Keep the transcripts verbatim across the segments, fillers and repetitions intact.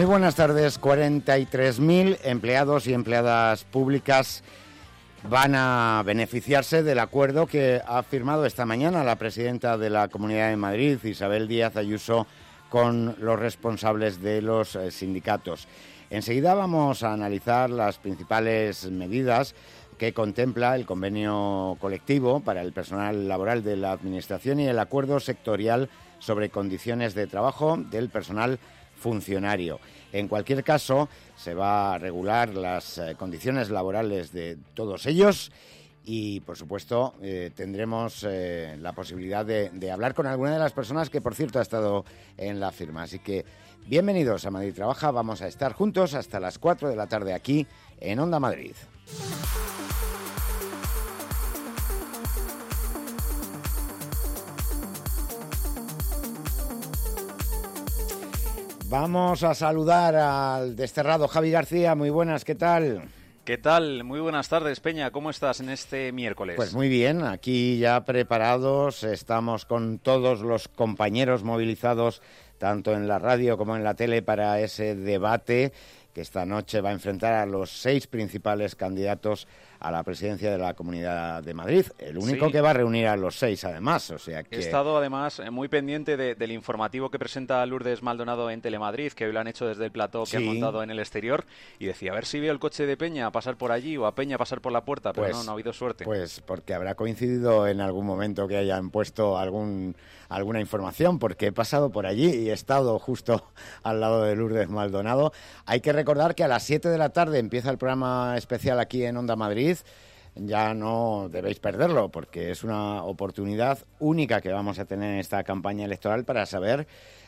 Muy buenas tardes. cuarenta y tres mil empleados y empleadas públicas van a beneficiarse del acuerdo que ha firmado esta mañana la presidenta de la Comunidad de Madrid, Isabel Díaz Ayuso, con los responsables de los sindicatos. Enseguida vamos a analizar las principales medidas que contempla el convenio colectivo para el personal laboral de la Administración y el acuerdo sectorial sobre condiciones de trabajo del personal funcionario. En cualquier caso, se va a regular las eh, condiciones laborales de todos ellos y, por supuesto, eh, tendremos eh, la posibilidad de, de hablar con alguna de las personas que, por cierto, ha estado en la firma. Así que, bienvenidos a Madrid Trabaja. Vamos a estar juntos hasta las cuatro de la tarde aquí en Onda Madrid. Vamos a saludar al desterrado Javi García. Muy buenas, ¿qué tal? ¿Qué tal? Muy buenas tardes, Peña. ¿Cómo estás en este miércoles? Pues muy bien, aquí ya preparados. Estamos con todos los compañeros movilizados, tanto en la radio como en la tele, para ese debate que esta noche va a enfrentar a los seis principales candidatos a la presidencia de la Comunidad de Madrid. El único Sí. que va a reunir a los seis, además. O sea que... He estado, además, muy pendiente de, del informativo que presenta Lourdes Maldonado en Telemadrid, que hoy lo han hecho desde el plató que Sí. han montado en el exterior, y decía, a ver si veo el coche de Peña a pasar por allí o a Peña a pasar por la puerta, pero Pues, no, no ha habido suerte. Pues porque habrá coincidido en algún momento que hayan puesto algún alguna información, porque he pasado por allí y he estado justo al lado de Lourdes Maldonado. Hay que recordar que a las siete de la tarde empieza el programa especial aquí en Onda Madrid. Ya no debéis perderlo, porque es una oportunidad única que vamos a tener en esta campaña electoral para saber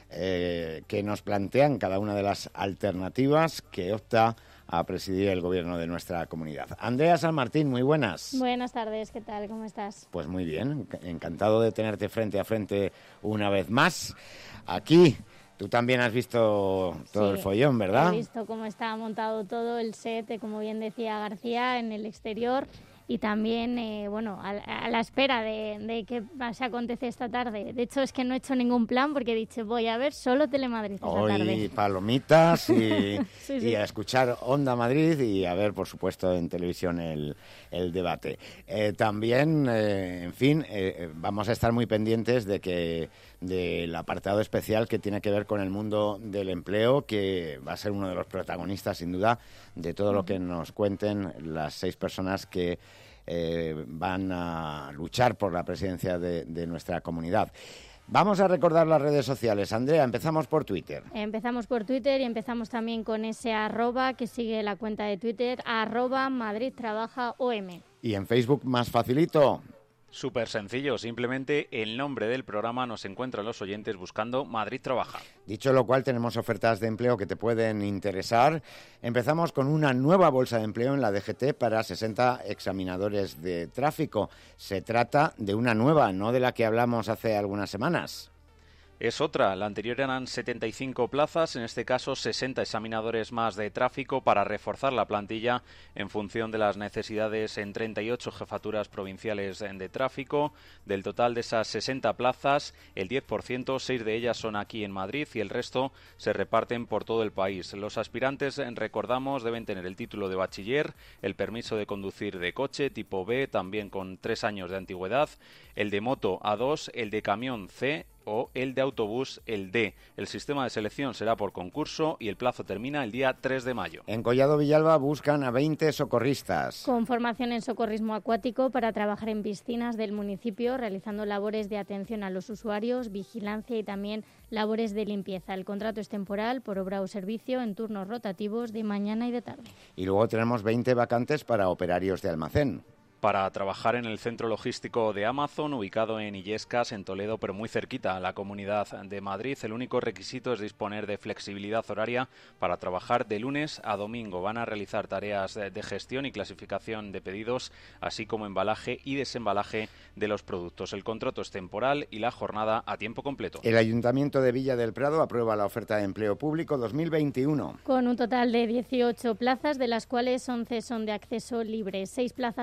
eh, qué nos plantean cada una de las alternativas que opta a presidir el gobierno de nuestra comunidad. Andrea San Martín, muy buenas. Buenas tardes, ¿qué tal? ¿Cómo estás? Pues muy bien, encantado de tenerte frente a frente una vez más. Aquí, tú también has visto todo Sí, el follón, ¿verdad? He visto cómo está montado todo el set, como bien decía García, en el exterior. Y también, eh, bueno, a, a la espera de, de qué se acontece esta tarde. De hecho, es que no he hecho ningún plan porque he dicho, voy a ver solo Telemadrid esta Hoy tarde. palomitas y, sí, sí. y a escuchar Onda Madrid y a ver, por supuesto, en televisión el, el debate. Eh, también, eh, en fin, eh, vamos a estar muy pendientes de que del apartado especial que tiene que ver con el mundo del empleo, que va a ser uno de los protagonistas, sin duda, de todo lo que nos cuenten las seis personas que eh, van a luchar por la presidencia de, de nuestra comunidad. Vamos a recordar las redes sociales. Andrea, empezamos por Twitter. Empezamos por Twitter y empezamos también con ese arroba que sigue la cuenta de Twitter, arroba Madrid Trabaja O M. Y en Facebook, más facilito. Súper sencillo, simplemente el nombre del programa nos encuentran los oyentes buscando Madrid Trabaja. Dicho lo cual, tenemos ofertas de empleo que te pueden interesar. Empezamos con una nueva bolsa de empleo en la D G T para sesenta examinadores de tráfico. Se trata de una nueva, no de la que hablamos hace algunas semanas. Es otra, la anterior eran setenta y cinco plazas, en este caso sesenta examinadores más de tráfico para reforzar la plantilla en función de las necesidades en treinta y ocho jefaturas provinciales de tráfico. Del total de esas sesenta plazas, el diez por ciento, seis de ellas son aquí en Madrid y el resto se reparten por todo el país. Los aspirantes, recordamos, deben tener el título de bachiller, el permiso de conducir de coche tipo B, también con tres años de antigüedad, el de moto A dos, el de camión C o el de autobús, el D. El sistema de selección será por concurso y el plazo termina el día tres de mayo. En Collado Villalba buscan a veinte socorristas. Con formación en socorrismo acuático para trabajar en piscinas del municipio, realizando labores de atención a los usuarios, vigilancia y también labores de limpieza. El contrato es temporal por obra o servicio en turnos rotativos de mañana y de tarde. Y luego tenemos veinte vacantes para operarios de almacén. Para trabajar en el centro logístico de Amazon, ubicado en Illescas, en Toledo, pero muy cerquita a la Comunidad de Madrid. El único requisito es disponer de flexibilidad horaria para trabajar de lunes a domingo. Van a realizar tareas de gestión y clasificación de pedidos, así como embalaje y desembalaje de los productos. El contrato es temporal y la jornada a tiempo completo. El Ayuntamiento de Villa del Prado aprueba la oferta de empleo público dos mil veintiuno. Con un total de dieciocho plazas, de las cuales once son de acceso libre. Seis plazas para profesionales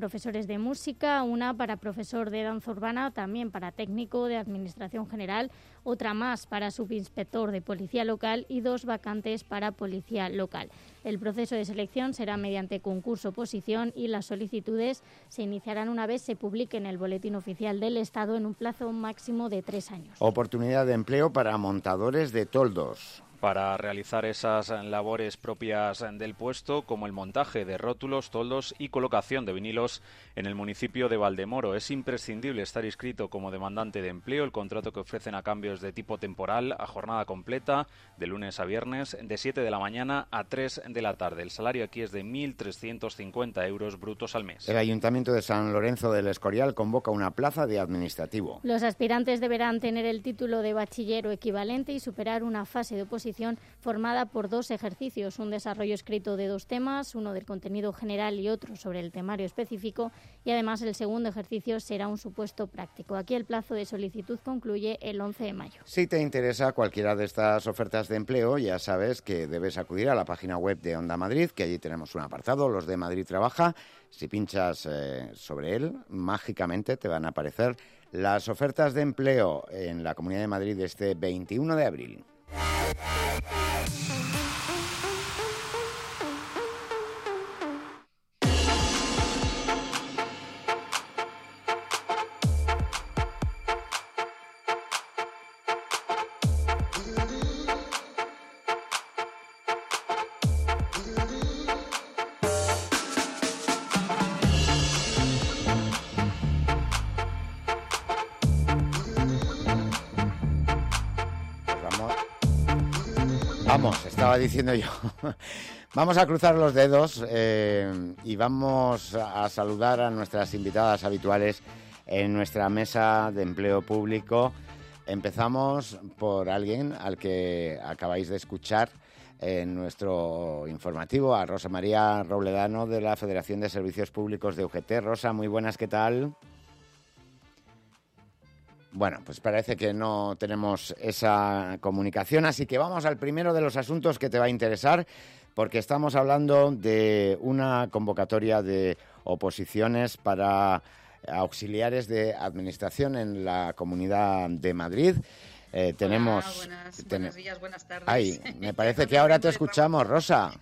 profesores de música, una para profesor de danza urbana, también para técnico de administración general, otra más para subinspector de policía local y dos vacantes para policía local. El proceso de selección será mediante concurso-oposición y las solicitudes se iniciarán una vez se publique en el Boletín Oficial del Estado en un plazo máximo de tres años. Oportunidad de empleo para montadores de toldos. Para realizar esas labores propias del puesto, como el montaje de rótulos, toldos y colocación de vinilos en el municipio de Valdemoro. Es imprescindible estar inscrito como demandante de empleo. El contrato que ofrecen a cambio es de tipo temporal, a jornada completa, de lunes a viernes, de siete de la mañana a tres de la tarde. El salario aquí es de mil trescientos cincuenta euros brutos al mes. El Ayuntamiento de San Lorenzo del Escorial convoca una plaza de administrativo. Los aspirantes deberán tener el título de bachiller o equivalente y superar una fase de oposición formada por dos ejercicios, un desarrollo escrito de dos temas, uno del contenido general y otro sobre el temario específico, y además el segundo ejercicio será un supuesto práctico. Aquí el plazo de solicitud concluye el once de mayo. Si te interesa cualquiera de estas ofertas de empleo, ya sabes que debes acudir a la página web de Onda Madrid, que allí tenemos un apartado, Los de Madrid Trabaja. Si pinchas eh, sobre él, mágicamente te van a aparecer las ofertas de empleo en la Comunidad de Madrid este veintiuno de abril. Vamos, estaba diciendo yo, vamos a cruzar los dedos eh, y vamos a saludar a nuestras invitadas habituales en nuestra mesa de empleo público. Empezamos por alguien al que acabáis de escuchar en nuestro informativo, a Rosa María Robledano de la Federación de Servicios Públicos de U G T. Rosa, muy buenas, ¿qué tal? Bueno, pues parece que no tenemos esa comunicación, así que vamos al primero de los asuntos que te va a interesar, porque estamos hablando de una convocatoria de oposiciones para auxiliares de administración en la Comunidad de Madrid. Eh, tenemos... Hola, buenas, ten... buenos días, buenas tardes. Ay, me parece que ahora te escuchamos, Rosa.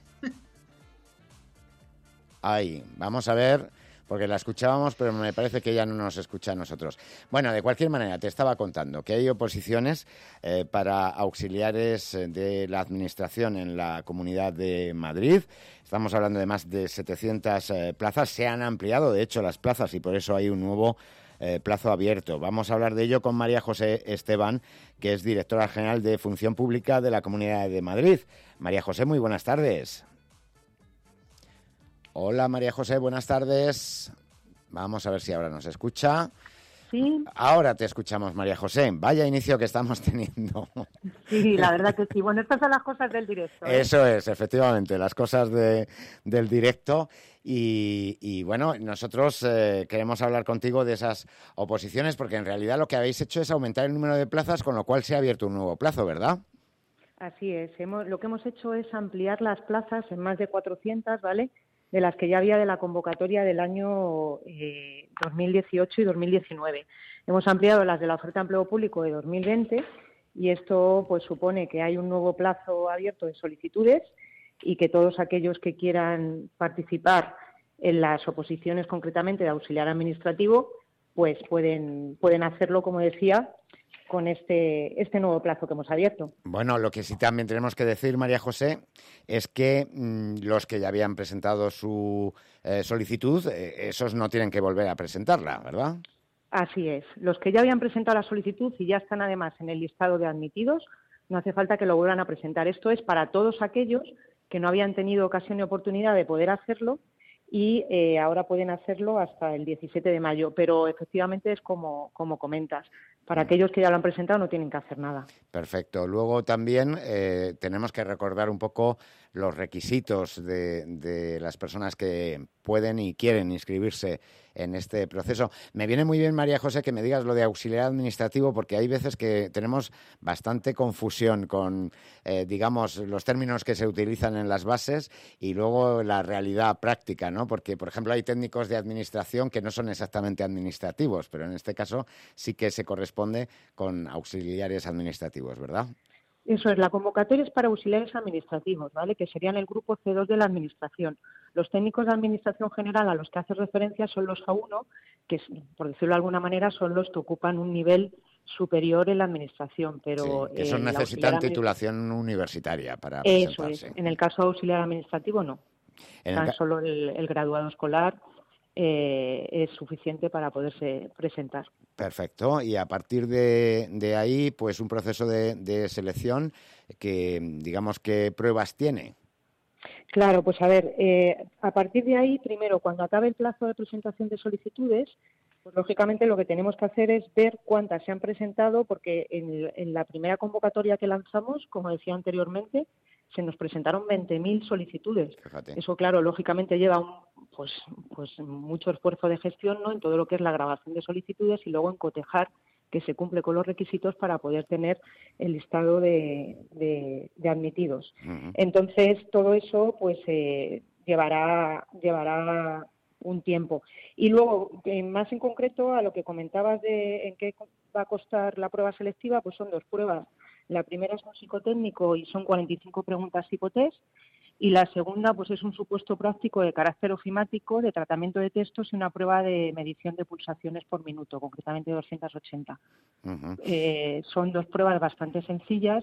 Ay, vamos a ver... porque la escuchábamos, pero me parece que ella no nos escucha a nosotros. Bueno, de cualquier manera, te estaba contando que hay oposiciones eh, para auxiliares de la Administración en la Comunidad de Madrid. Estamos hablando de más de setecientas eh, plazas. Se han ampliado, de hecho, las plazas y por eso hay un nuevo eh, plazo abierto. Vamos a hablar de ello con María José Esteban, que es directora general de Función Pública de la Comunidad de Madrid. María José, muy buenas tardes. Hola, María José, buenas tardes. Vamos a ver si ahora nos escucha. Sí. Ahora te escuchamos, María José. Vaya inicio que estamos teniendo. Sí, la verdad que sí. Bueno, estas son las cosas del directo, ¿eh? Eso es, efectivamente, las cosas de, del directo. Y, y bueno, nosotros eh, queremos hablar contigo de esas oposiciones, porque en realidad lo que habéis hecho es aumentar el número de plazas, con lo cual se ha abierto un nuevo plazo, ¿verdad? Así es. Hemos, lo que hemos hecho es ampliar las plazas en más de cuatrocientas, ¿vale?, de las que ya había de la convocatoria del año eh, dos mil dieciocho y dos mil diecinueve. Hemos ampliado las de la oferta de empleo público de dos mil veinte y esto pues supone que hay un nuevo plazo abierto de solicitudes y que todos aquellos que quieran participar en las oposiciones concretamente de auxiliar administrativo pues pueden, pueden hacerlo, como decía, con este, este nuevo plazo que hemos abierto. Bueno, lo que sí también tenemos que decir, María José, es que mmm, los que ya habían presentado su eh, solicitud, eh, esos no tienen que volver a presentarla, ¿verdad? Así es. Los que ya habían presentado la solicitud y ya están además en el listado de admitidos, no hace falta que lo vuelvan a presentar. Esto es para todos aquellos que no habían tenido ocasión ni oportunidad de poder hacerlo y eh, ahora pueden hacerlo hasta el diecisiete de mayo, pero efectivamente es como, como comentas. Para aquellos que ya lo han presentado no tienen que hacer nada. Perfecto. Luego también eh, tenemos que recordar un poco los requisitos de, de las personas que pueden y quieren inscribirse en este proceso. Me viene muy bien, María José, que me digas lo de auxiliar administrativo, porque hay veces que tenemos bastante confusión con, eh, digamos, los términos que se utilizan en las bases y luego la realidad práctica, ¿no? Porque, por ejemplo, hay técnicos de administración que no son exactamente administrativos, pero en este caso sí que se corresponde con auxiliares administrativos, ¿verdad? Eso es, la convocatoria es para auxiliares administrativos, ¿vale? Que serían el grupo ce dos de la Administración. Los técnicos de Administración General a los que hace referencia son los A uno, que, por decirlo de alguna manera, son los que ocupan un nivel superior en la Administración. Pero sí, que esos eh, necesitan titulación universitaria para Eso presentarse. Es. En el caso de auxiliar administrativo, no. En Tan el... solo el, el graduado escolar eh, es suficiente para poderse presentar. Perfecto. Y a partir de, de ahí, pues un proceso de, de selección que, digamos, ¿qué pruebas tiene? Claro, pues a ver, eh, a partir de ahí, primero, cuando acabe el plazo de presentación de solicitudes, pues lógicamente lo que tenemos que hacer es ver cuántas se han presentado, porque en, en la primera convocatoria que lanzamos, como decía anteriormente, se nos presentaron veinte mil solicitudes. Fíjate. Eso, claro, lógicamente lleva un, pues, pues mucho esfuerzo de gestión, ¿no?, en todo lo que es la grabación de solicitudes y luego en cotejar que se cumple con los requisitos para poder tener el listado de, de, de admitidos. Uh-huh. Entonces, todo eso pues eh, llevará, llevará un tiempo. Y luego, eh, más en concreto, a lo que comentabas de en qué va a costar la prueba selectiva, pues son dos pruebas. La primera es un psicotécnico y son cuarenta y cinco preguntas psicotest, y la segunda pues es un supuesto práctico de carácter ofimático, de tratamiento de textos y una prueba de medición de pulsaciones por minuto, concretamente doscientas ochenta. Uh-huh. Eh, son dos pruebas bastante sencillas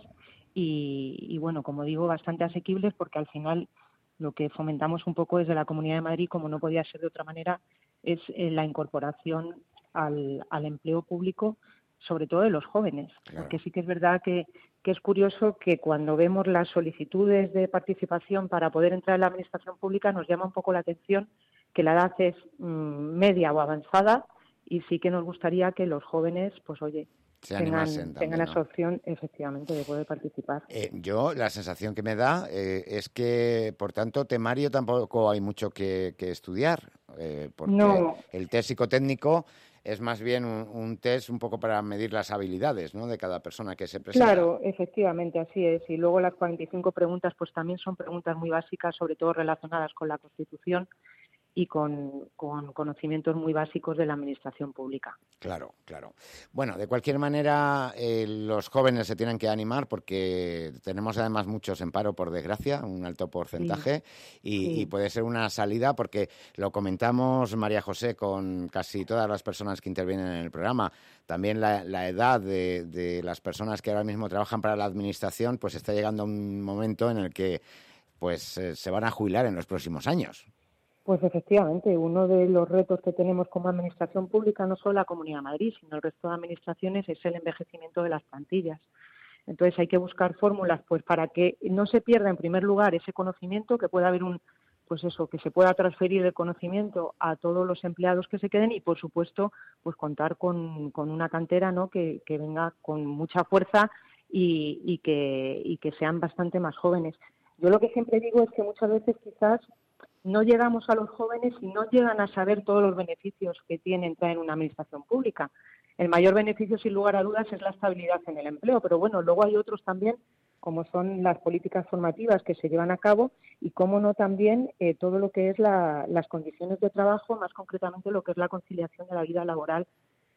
y, y, bueno, como digo, bastante asequibles, porque al final lo que fomentamos un poco desde la Comunidad de Madrid, como no podía ser de otra manera, es eh, la incorporación al, al empleo público, sobre todo de los jóvenes, claro. Porque sí que es verdad que, que es curioso que cuando vemos las solicitudes de participación para poder entrar en la administración pública nos llama un poco la atención que la edad es mmm, media o avanzada, y sí que nos gustaría que los jóvenes, pues oye, Se tengan, también, tengan ¿no? esa opción efectivamente de poder participar. Eh, yo la sensación que me da eh, es que, por tanto, temario tampoco hay mucho que, que estudiar, eh, porque no. el test psicotécnico es más bien un, un test un poco para medir las habilidades, ¿no?, de cada persona que se presenta. Claro, efectivamente, así es. Y luego las cuarenta y cinco preguntas pues también son preguntas muy básicas, sobre todo relacionadas con la Constitución y con, con conocimientos muy básicos de la administración pública. Claro, claro. Bueno, de cualquier manera, eh, los jóvenes se tienen que animar porque tenemos además muchos en paro, por desgracia, un alto porcentaje, sí. Y, sí. y puede ser una salida porque lo comentamos, María José, con casi todas las personas que intervienen en el programa. También la, la edad de, de las personas que ahora mismo trabajan para la administración, pues está llegando a un momento en el que pues eh, se van a jubilar en los próximos años. Pues efectivamente, uno de los retos que tenemos como administración pública, no solo la Comunidad de Madrid, sino el resto de administraciones, es el envejecimiento de las plantillas. Entonces hay que buscar fórmulas pues para que no se pierda en primer lugar ese conocimiento, que pueda haber un, pues eso, que se pueda transferir el conocimiento a todos los empleados que se queden y por supuesto pues contar con, con una cantera, ¿no?, que, que venga con mucha fuerza y, y que, y que sean bastante más jóvenes. Yo lo que siempre digo es que muchas veces quizás no llegamos a los jóvenes y no llegan a saber todos los beneficios que tiene entrar en una administración pública. El mayor beneficio, sin lugar a dudas, es la estabilidad en el empleo, pero bueno, luego hay otros también, como son las políticas formativas que se llevan a cabo y, cómo no, también eh, todo lo que es la, las condiciones de trabajo, más concretamente lo que es la conciliación de la vida laboral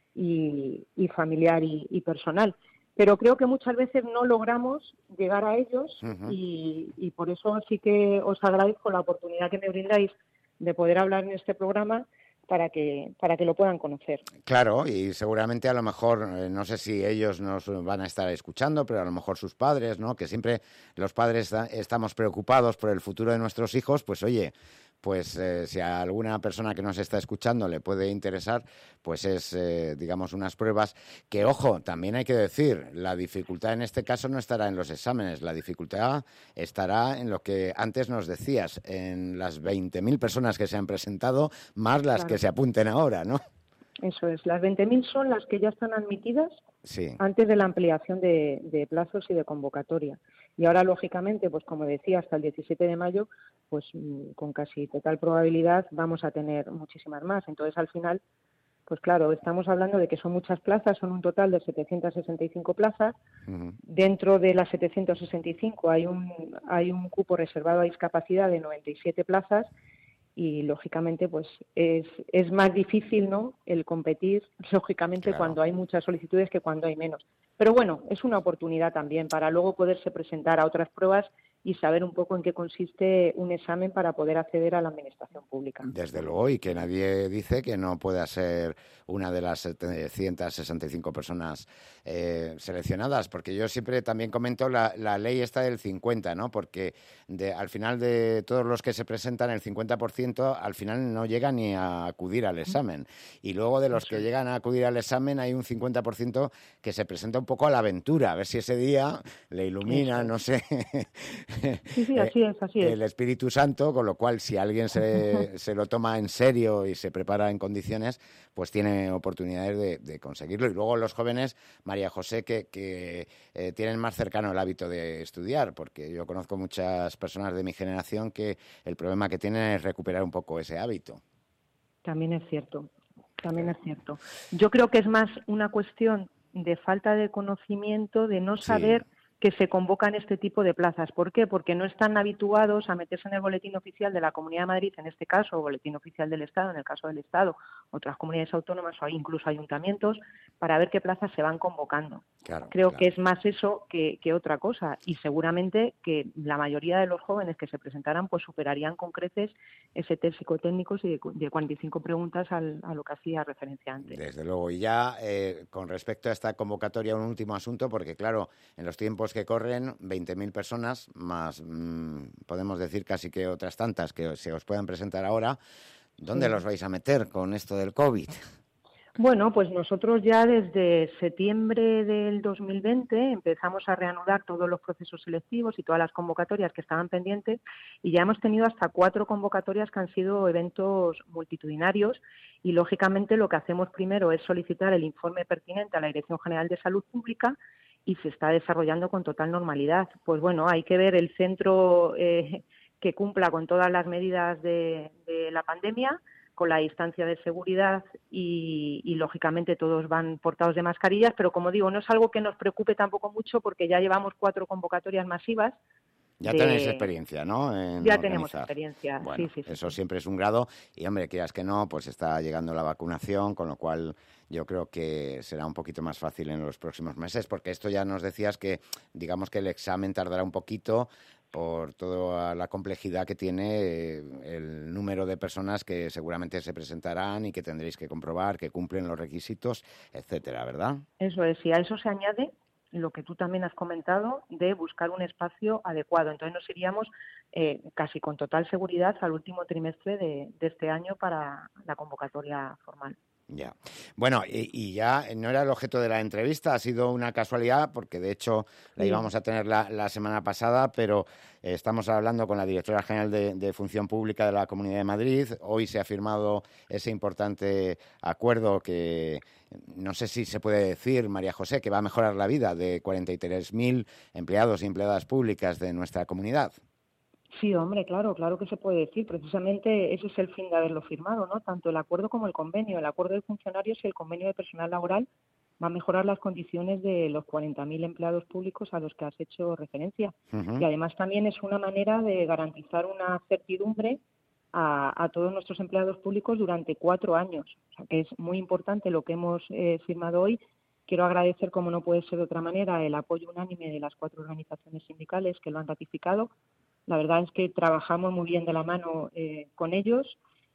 y, y familiar y, y personal. Pero creo que muchas veces no logramos llegar a ellos uh-huh. y, y por eso sí que os agradezco la oportunidad que me brindáis de poder hablar en este programa para que para que lo puedan conocer. Claro, y seguramente a lo mejor, eh, no sé si ellos nos van a estar escuchando, pero a lo mejor sus padres, ¿no?, que siempre los padres da, estamos preocupados por el futuro de nuestros hijos, pues oye, pues eh, si a alguna persona que nos está escuchando le puede interesar, pues es, eh, digamos, unas pruebas que, ojo, también hay que decir, la dificultad en este caso no estará en los exámenes, la dificultad estará en lo que antes nos decías, en las veinte mil personas que se han presentado, más las claro. que se apunten ahora, ¿no? Eso es, las veinte mil son las que ya están admitidas sí. antes de la ampliación de, de plazos y de convocatoria. Y ahora, lógicamente, pues como decía, hasta el diecisiete de mayo, pues con casi total probabilidad vamos a tener muchísimas más. Entonces, al final, pues claro, estamos hablando de que son muchas plazas, son un total de setecientas sesenta y cinco plazas. Uh-huh. Dentro de las setecientas sesenta y cinco hay un, hay un cupo reservado a discapacidad de noventa y siete plazas. Y lógicamente pues es, es más difícil, ¿no?, el competir, lógicamente, claro, cuando hay muchas solicitudes que cuando hay menos. Pero bueno, es una oportunidad también para luego poderse presentar a otras pruebas y saber un poco en qué consiste un examen para poder acceder a la administración pública. Desde luego, y que nadie dice que no pueda ser una de las setecientas sesenta y cinco personas eh, seleccionadas, porque yo siempre también comento la, la ley esta del cincuenta, ¿no? Porque de, al final de todos los que se presentan, el cincuenta por ciento al final no llega ni a acudir al examen. Y luego de los que llegan a acudir al examen hay un cincuenta por ciento que se presenta un poco a la aventura, a ver si ese día le ilumina, no sé... Sí, sí, así es, así es. El Espíritu Santo, con lo cual si alguien se, se lo toma en serio y se prepara en condiciones, pues tiene oportunidades de, de conseguirlo. Y luego los jóvenes, María José, que, que eh, tienen más cercano el hábito de estudiar, porque yo conozco muchas personas de mi generación que el problema que tienen es recuperar un poco ese hábito. También es cierto, también es cierto. Yo creo que es más una cuestión de falta de conocimiento, de no saber... Sí. que se convocan este tipo de plazas. ¿Por qué? Porque no están habituados a meterse en el boletín oficial de la Comunidad de Madrid, en este caso, o boletín oficial del Estado, en el caso del Estado, otras comunidades autónomas o incluso ayuntamientos, para ver qué plazas se van convocando. Claro, Creo claro. que es más eso que, que otra cosa. Y seguramente que la mayoría de los jóvenes que se presentaran pues superarían con creces ese test psicotécnico y de, de cuarenta y cinco preguntas al, a lo que hacía referencia antes. Desde luego. Y ya eh, con respecto a esta convocatoria, un último asunto, porque claro, en los tiempos que corren, veinte mil personas, más mmm, podemos decir casi que otras tantas que se os puedan presentar ahora, ¿dónde sí. los vais a meter con esto del COVID? Bueno, pues nosotros ya desde septiembre del dos mil veinte empezamos a reanudar todos los procesos selectivos y todas las convocatorias que estaban pendientes y ya hemos tenido hasta cuatro convocatorias que han sido eventos multitudinarios y, lógicamente, lo que hacemos primero es solicitar el informe pertinente a la Dirección General de Salud Pública y se está desarrollando con total normalidad. Pues bueno, hay que ver el centro eh, que cumpla con todas las medidas de, de la pandemia, con la distancia de seguridad y, y, lógicamente, todos van portados de mascarillas, pero, como digo, no es algo que nos preocupe tampoco mucho porque ya llevamos cuatro convocatorias masivas. Ya de... tenéis experiencia, ¿no? En ya organizar. Tenemos experiencia, bueno, sí, sí, sí. Eso siempre es un grado y, hombre, quieras que no, pues está llegando la vacunación, con lo cual yo creo que será un poquito más fácil en los próximos meses, porque esto ya nos decías que, digamos que el examen tardará un poquito, por toda la complejidad que tiene el número de personas que seguramente se presentarán y que tendréis que comprobar que cumplen los requisitos, etcétera, ¿verdad? Eso es, y a eso se añade lo que tú también has comentado de buscar un espacio adecuado. Entonces nos iríamos eh, casi con total seguridad al último trimestre de, de este año para la convocatoria formal. Ya. Bueno, y, y ya no era el objeto de la entrevista, ha sido una casualidad porque de hecho la sí. íbamos a tener la, la semana pasada, pero eh, estamos hablando con la directora general de, de Función Pública de la Comunidad de Madrid. Hoy se ha firmado ese importante acuerdo que no sé si se puede decir, María José, que va a mejorar la vida de cuarenta y tres mil empleados y empleadas públicas de nuestra comunidad. Sí, hombre, claro, claro que se puede decir. Precisamente ese es el fin de haberlo firmado, ¿no? Tanto el acuerdo como el convenio. El acuerdo de funcionarios y el convenio de personal laboral va a mejorar las condiciones de los cuarenta mil empleados públicos a los que has hecho referencia. Uh-huh. Y además también es una manera de garantizar una certidumbre a, a todos nuestros empleados públicos durante cuatro años. O sea, que es muy importante lo que hemos eh, firmado hoy. Quiero agradecer, como no puede ser de otra manera, el apoyo unánime de las cuatro organizaciones sindicales que lo han ratificado. La verdad es que trabajamos muy bien de la mano eh, con ellos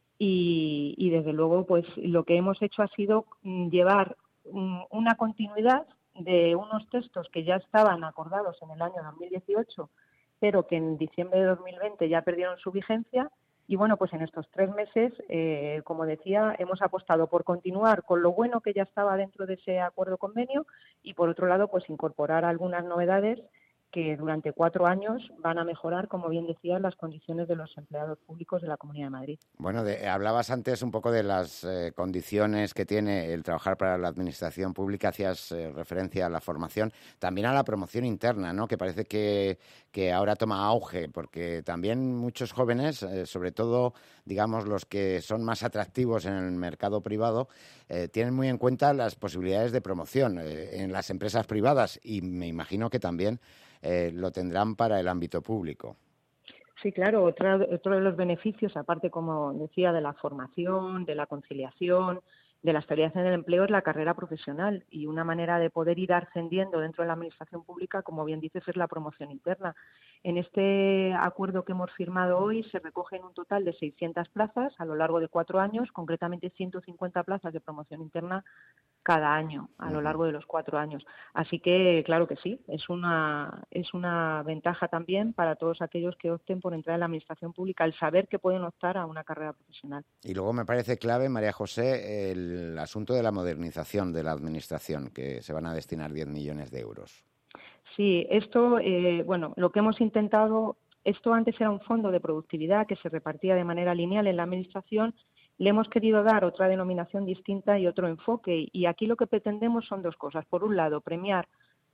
y, y, desde luego, pues lo que hemos hecho ha sido llevar um, una continuidad de unos textos que ya estaban acordados en el año dos mil dieciocho, pero que en diciembre de dos mil veinte ya perdieron su vigencia. Y bueno, pues en estos tres meses, eh, como decía, hemos apostado por continuar con lo bueno que ya estaba dentro de ese acuerdo convenio y, por otro lado, pues incorporar algunas novedades que durante cuatro años van a mejorar, como bien decías, las condiciones de los empleados públicos de la Comunidad de Madrid. Bueno, de, hablabas antes un poco de las eh, condiciones que tiene el trabajar para la Administración Pública, hacías eh, referencia a la formación, también a la promoción interna, ¿no? Que parece que, que ahora toma auge, porque también muchos jóvenes, eh, sobre todo, digamos, los que son más atractivos en el mercado privado, eh, tienen muy en cuenta las posibilidades de promoción eh, en las empresas privadas y me imagino que también Eh, lo tendrán para el ámbito público. Sí, claro, otro, otro de los beneficios, aparte, como decía, de la formación, de la conciliación, de la estabilidad en el empleo, es la carrera profesional, y una manera de poder ir ascendiendo dentro de la Administración Pública, como bien dices, es la promoción interna. En este acuerdo que hemos firmado hoy se recogen un total de seiscientas plazas a lo largo de cuatro años, concretamente ciento cincuenta plazas de promoción interna cada año, a lo largo de los cuatro años. Así que, claro que sí, es una, es una ventaja también para todos aquellos que opten por entrar en la Administración Pública, el saber que pueden optar a una carrera profesional. Y luego me parece clave, María José, el asunto de la modernización de la Administración, que se van a destinar diez millones de euros. Sí, esto, eh, bueno, lo que hemos intentado, esto antes era un fondo de productividad que se repartía de manera lineal en la Administración. Le hemos querido dar otra denominación distinta y otro enfoque, y aquí lo que pretendemos son dos cosas. Por un lado, premiar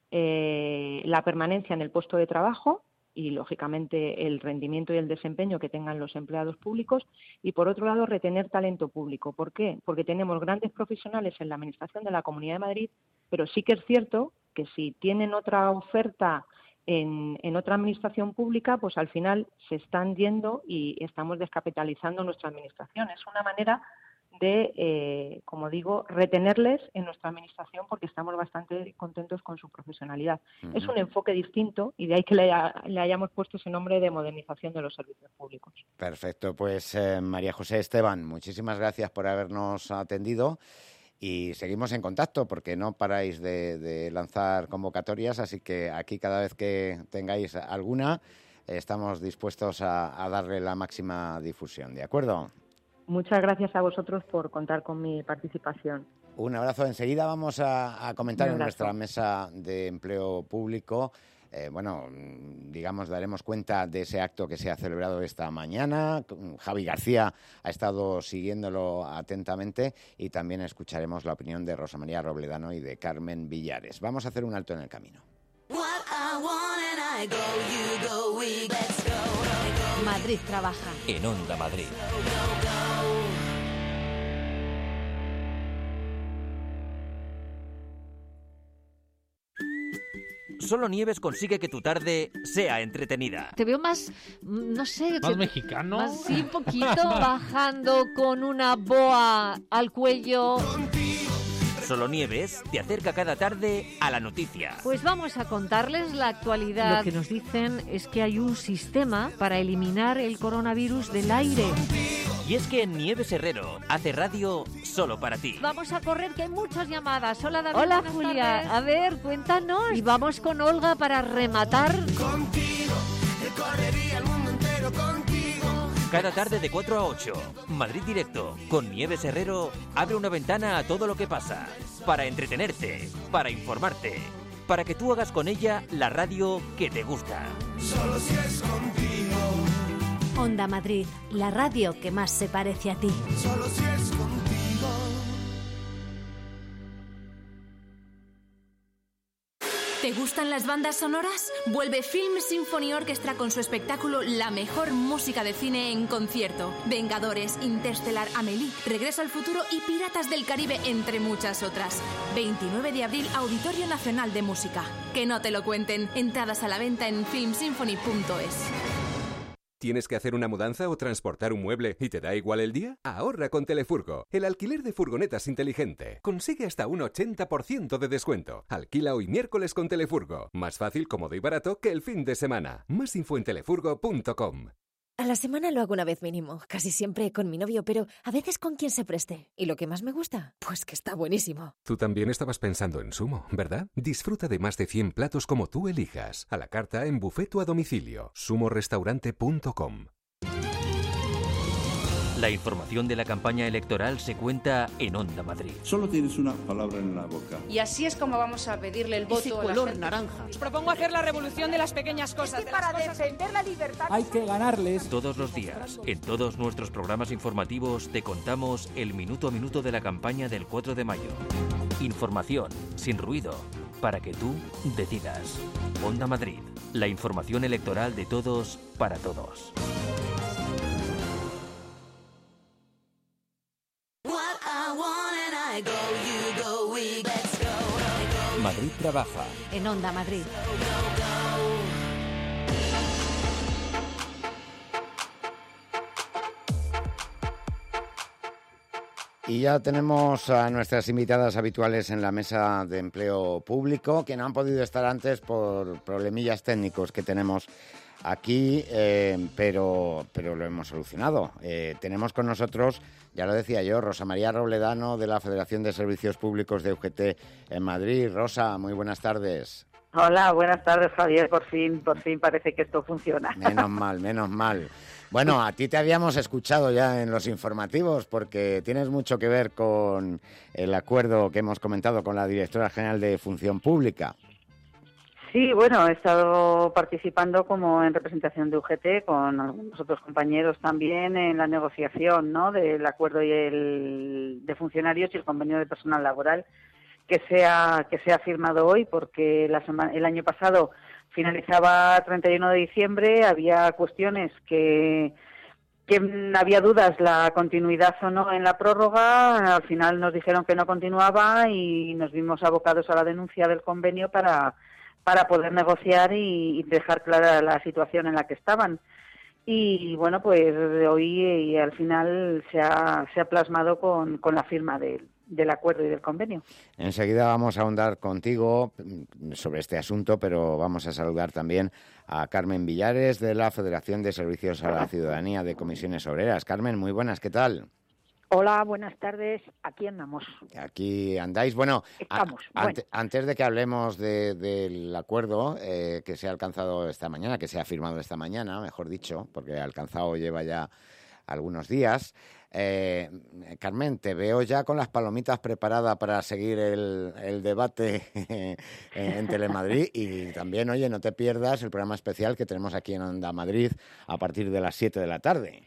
eh, la permanencia en el puesto de trabajo y, lógicamente, el rendimiento y el desempeño que tengan los empleados públicos, y, por otro lado, retener talento público. ¿Por qué? Porque tenemos grandes profesionales en la Administración de la Comunidad de Madrid, pero sí que es cierto que si tienen otra oferta En, en otra administración pública, pues al final se están yendo y estamos descapitalizando nuestra administración. Es una manera de, eh, como digo, retenerles en nuestra administración porque estamos bastante contentos con su profesionalidad. Uh-huh. Es un enfoque distinto y de ahí que le, le hayamos puesto ese nombre de modernización de los servicios públicos. Perfecto. Pues eh, María José Esteban, muchísimas gracias por habernos atendido. Y seguimos en contacto porque no paráis de, de lanzar convocatorias, así que aquí cada vez que tengáis alguna estamos dispuestos a, a darle la máxima difusión, ¿de acuerdo? Muchas gracias a vosotros por contar con mi participación. Un abrazo. Enseguida vamos a, a comentar en nuestra mesa de empleo público. Eh, bueno, digamos, daremos cuenta de ese acto que se ha celebrado esta mañana. Javi García ha estado siguiéndolo atentamente y también escucharemos la opinión de Rosa María Robledano y de Carmen Villares. Vamos a hacer un alto en el camino. Madrid trabaja. En Onda Madrid. Solo Nieves consigue que tu tarde sea entretenida. Te veo más, no sé... ¿Más que, mexicano? Más, sí, un poquito, bajando con una boa al cuello. Solo Nieves te acerca cada tarde a la noticia. Pues vamos a contarles la actualidad. Lo que nos dicen es que hay un sistema para eliminar el coronavirus del aire. Y es que Nieves Herrero hace radio solo para ti. Vamos a correr, que hay muchas llamadas. Hola, David. Hola, Julia. Tardes. A ver, cuéntanos. Y vamos con Olga para rematar. Contigo, recorrería el mundo entero contigo. Cada tarde de cuatro a ocho, Madrid Directo, con Nieves Herrero, abre una ventana a todo lo que pasa. Para entretenerte, para informarte, para que tú hagas con ella la radio que te gusta. Solo si es contigo. Onda Madrid, la radio que más se parece a ti. Solo si es contigo. ¿Te gustan las bandas sonoras? Vuelve Film Symphony Orchestra con su espectáculo La mejor música de cine en concierto. Vengadores, Interstellar, Amélie, Regreso al futuro y Piratas del Caribe, entre muchas otras. veintinueve de abril, Auditorio Nacional de Música. Que no te lo cuenten. Entradas a la venta en film symphony punto es. ¿Tienes que hacer una mudanza o transportar un mueble y te da igual el día? Ahorra con Telefurgo, el alquiler de furgonetas inteligente. Consigue hasta un ochenta por ciento de descuento. Alquila hoy miércoles con Telefurgo. Más fácil, cómodo y barato que el fin de semana. Más info en telefurgo punto com. A la semana lo hago una vez mínimo, casi siempre con mi novio, pero a veces con quien se preste. ¿Y lo que más me gusta? Pues que está buenísimo. Tú también estabas pensando en Sumo, ¿verdad? Disfruta de más de cien platos como tú elijas. A la carta, en buffet o a domicilio. sumo restaurante punto com. La información de la campaña electoral se cuenta en Onda Madrid. Solo tienes una palabra en la boca. Y así es como vamos a pedirle el voto Ese a color la gente. naranja. Os propongo hacer la revolución de las pequeñas cosas. Es que de para cosas... defender la libertad hay que ganarles. Todos los días, en todos nuestros programas informativos, te contamos el minuto a minuto de la campaña del cuatro de mayo. Información, sin ruido, para que tú decidas. Onda Madrid, la información electoral de todos para todos. Madrid trabaja. En Onda Madrid. Y ya tenemos a nuestras invitadas habituales en la mesa de empleo público, que no han podido estar antes por problemillas técnicos que tenemos aquí, eh, pero, pero lo hemos solucionado. Eh, tenemos con nosotros, ya lo decía yo, Rosa María Robledano, de la Federación de Servicios Públicos de U G T en Madrid. Rosa, muy buenas tardes. Hola, buenas tardes, Javier. Por fin, por fin parece que esto funciona. Menos mal, menos mal. Bueno, a ti te habíamos escuchado ya en los informativos porque tienes mucho que ver con el acuerdo que hemos comentado con la Directora General de Función Pública. Sí, bueno, he estado participando como en representación de U G T con algunos otros compañeros también en la negociación, ¿no?, del acuerdo y el de funcionarios y el convenio de personal laboral que se ha, que se ha firmado hoy, porque la semana, el año pasado finalizaba treinta y uno de diciembre, había cuestiones que, que había dudas la continuidad o no en la prórroga, al final nos dijeron que no continuaba y nos vimos abocados a la denuncia del convenio para, para poder negociar y, y dejar clara la situación en la que estaban. Y bueno, pues hoy y al final se ha, se ha plasmado con, con la firma del del acuerdo y del convenio. Enseguida vamos a ahondar contigo sobre este asunto, pero vamos a saludar también a Carmen Villares, de la Federación de Servicios a la Ciudadanía de Comisiones Obreras. Carmen, muy buenas, ¿qué tal? Hola, buenas tardes. Aquí andamos. Aquí andáis. Bueno, Estamos. A, bueno. ante, antes de que hablemos de, del acuerdo eh, que se ha alcanzado esta mañana, que se ha firmado esta mañana, mejor dicho, porque alcanzado lleva ya algunos días. Eh, Carmen, te veo ya con las palomitas preparadas para seguir el, el debate en, en Telemadrid y también, oye, no te pierdas el programa especial que tenemos aquí en Onda Madrid a partir de las siete de la tarde.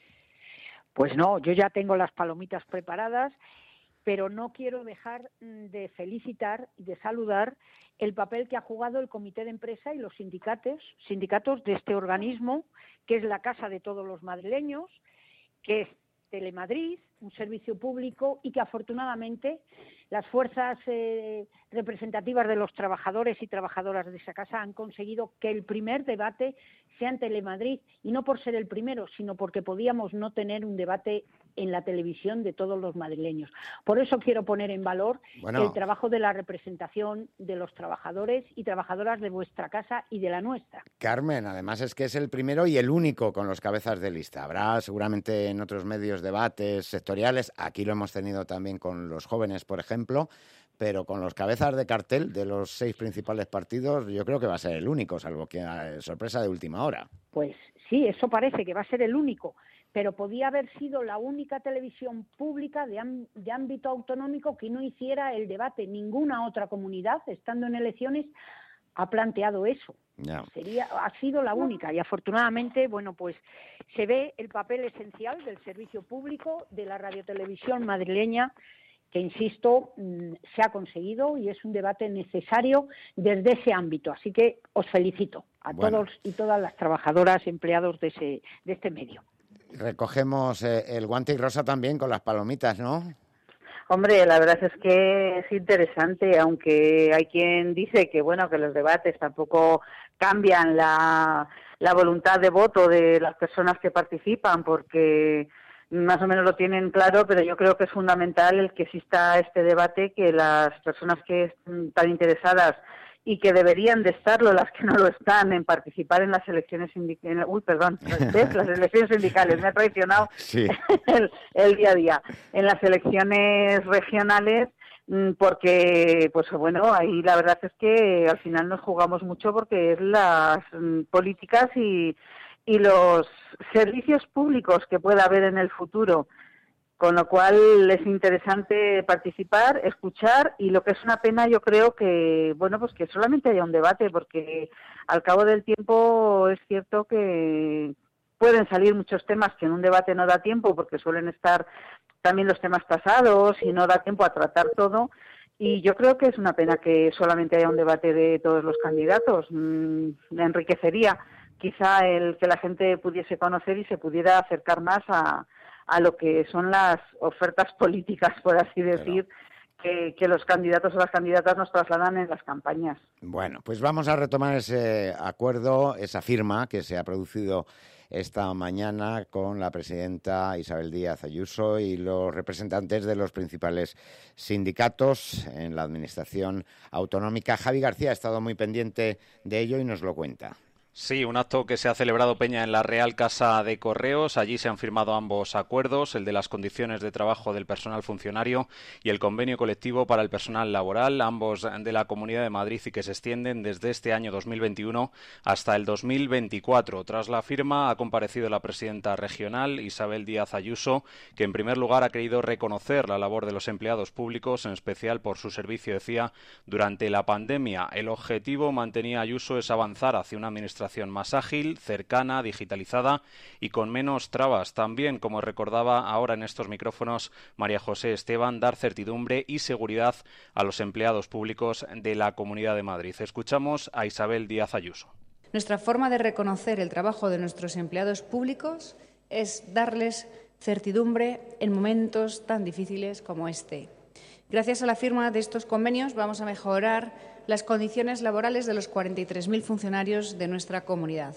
Pues no, yo ya tengo las palomitas preparadas, pero no quiero dejar de felicitar y de saludar el papel que ha jugado el Comité de Empresa y los sindicatos, sindicatos de este organismo, que es la casa de todos los madrileños, que es Telemadrid, un servicio público, y que afortunadamente las fuerzas eh, representativas de los trabajadores y trabajadoras de esa casa han conseguido que el primer debate sea en Telemadrid, y no por ser el primero, sino porque podíamos no tener un debate en la televisión de todos los madrileños. Por eso quiero poner en valor bueno, el trabajo de la representación de los trabajadores y trabajadoras de vuestra casa y de la nuestra. Carmen, además es que es el primero y el único con los cabezas de lista. Habrá seguramente en otros medios debates sectoriales, aquí lo hemos tenido también con los jóvenes, por ejemplo, pero con los cabezas de cartel de los seis principales partidos yo creo que va a ser el único, salvo que eh, sorpresa de última hora. Pues sí, eso parece que va a ser el único, pero podía haber sido la única televisión pública de, am- de ámbito autonómico que no hiciera el debate. Ninguna otra comunidad, estando en elecciones, ha planteado eso. No. Sería, ha sido la única y afortunadamente, bueno, pues se ve el papel esencial del servicio público de la radiotelevisión madrileña, que, insisto, se ha conseguido y es un debate necesario desde ese ámbito. Así que os felicito a bueno. todos y todas las trabajadoras, empleados de, ese, de este medio. Recogemos eh, el guante y Rosa también con las palomitas, ¿no? Hombre, la verdad es que es interesante, aunque hay quien dice que bueno que los debates tampoco cambian la, la voluntad de voto de las personas que participan, porque más o menos lo tienen claro, pero yo creo que es fundamental el que exista este debate, que las personas que están interesadas y que deberían de estarlo, las que no lo están, en participar en las elecciones sindicales, uy, perdón, ¿ves? Las elecciones sindicales, me ha traicionado sí. el, el día a día, en las elecciones regionales, porque, pues bueno, ahí la verdad es que al final nos jugamos mucho porque es las políticas y y los servicios públicos que pueda haber en el futuro. Con lo cual es interesante participar, escuchar, y lo que es una pena, yo creo que, bueno, pues que solamente haya un debate, porque al cabo del tiempo es cierto que pueden salir muchos temas que en un debate no da tiempo, porque suelen estar también los temas tasados y no da tiempo a tratar todo. Y yo creo que es una pena que solamente haya un debate de todos los candidatos. Mm, enriquecería quizá el que la gente pudiese conocer y se pudiera acercar más a a lo que son las ofertas políticas, por así decir, que, que los candidatos o las candidatas nos trasladan en las campañas. Bueno, pues vamos a retomar ese acuerdo, esa firma que se ha producido esta mañana con la presidenta Isabel Díaz Ayuso y los representantes de los principales sindicatos en la administración autonómica. Javi García ha estado muy pendiente de ello y nos lo cuenta. Sí, un acto que se ha celebrado, Peña, en la Real Casa de Correos. Allí se han firmado ambos acuerdos, el de las condiciones de trabajo del personal funcionario y el convenio colectivo para el personal laboral, ambos de la Comunidad de Madrid y que se extienden desde este año dos mil veintiuno hasta el dos mil veinticuatro. Tras la firma ha comparecido la presidenta regional, Isabel Díaz Ayuso, que en primer lugar ha querido reconocer la labor de los empleados públicos, en especial por su servicio, decía, durante la pandemia. El objetivo, mantenía Ayuso, es avanzar hacia una administración más ágil, cercana, digitalizada y con menos trabas. También, como recordaba ahora en estos micrófonos María José Esteban, dar certidumbre y seguridad a los empleados públicos de la Comunidad de Madrid. Escuchamos a Isabel Díaz Ayuso. Nuestra forma de reconocer el trabajo de nuestros empleados públicos es darles certidumbre en momentos tan difíciles como este. Gracias a la firma de estos convenios vamos a mejorar las condiciones laborales de los cuarenta y tres mil funcionarios de nuestra comunidad.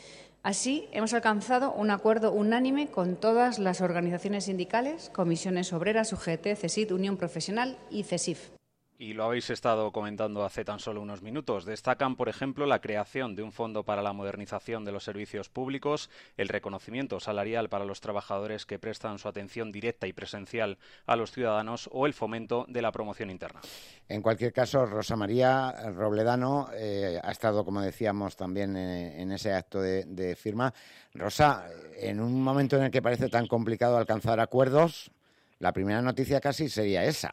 Así, hemos alcanzado un acuerdo unánime con todas las organizaciones sindicales, comisiones obreras, U G T, CESID, Unión Profesional y CESIF. Y lo habéis estado comentando hace tan solo unos minutos. Destacan, por ejemplo, la creación de un fondo para la modernización de los servicios públicos, el reconocimiento salarial para los trabajadores que prestan su atención directa y presencial a los ciudadanos o el fomento de la promoción interna. En cualquier caso, Rosa María Robledano eh, ha estado, como decíamos, también eh, en ese acto de, de firma. Rosa, en un momento en el que parece tan complicado alcanzar acuerdos, la primera noticia casi sería esa.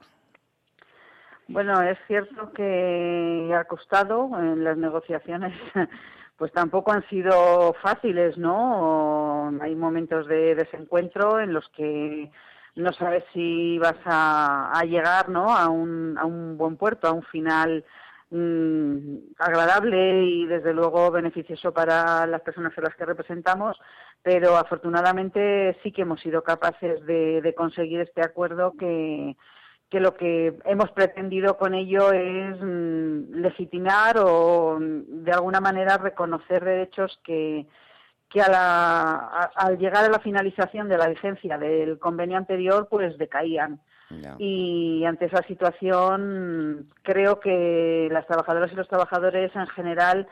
Bueno, es cierto que ha costado, en las negociaciones pues tampoco han sido fáciles, ¿no? Hay momentos de desencuentro en los que no sabes si vas a, a llegar, ¿no?, a un, a un buen puerto, a un final mmm, agradable y desde luego beneficioso para las personas a las que representamos, pero afortunadamente sí que hemos sido capaces de, de conseguir este acuerdo que que lo que hemos pretendido con ello es mmm, legitimar o de alguna manera reconocer derechos que, que a la, a, al llegar a la finalización de la vigencia del convenio anterior pues decaían. No. Y ante esa situación creo que las trabajadoras y los trabajadores en general,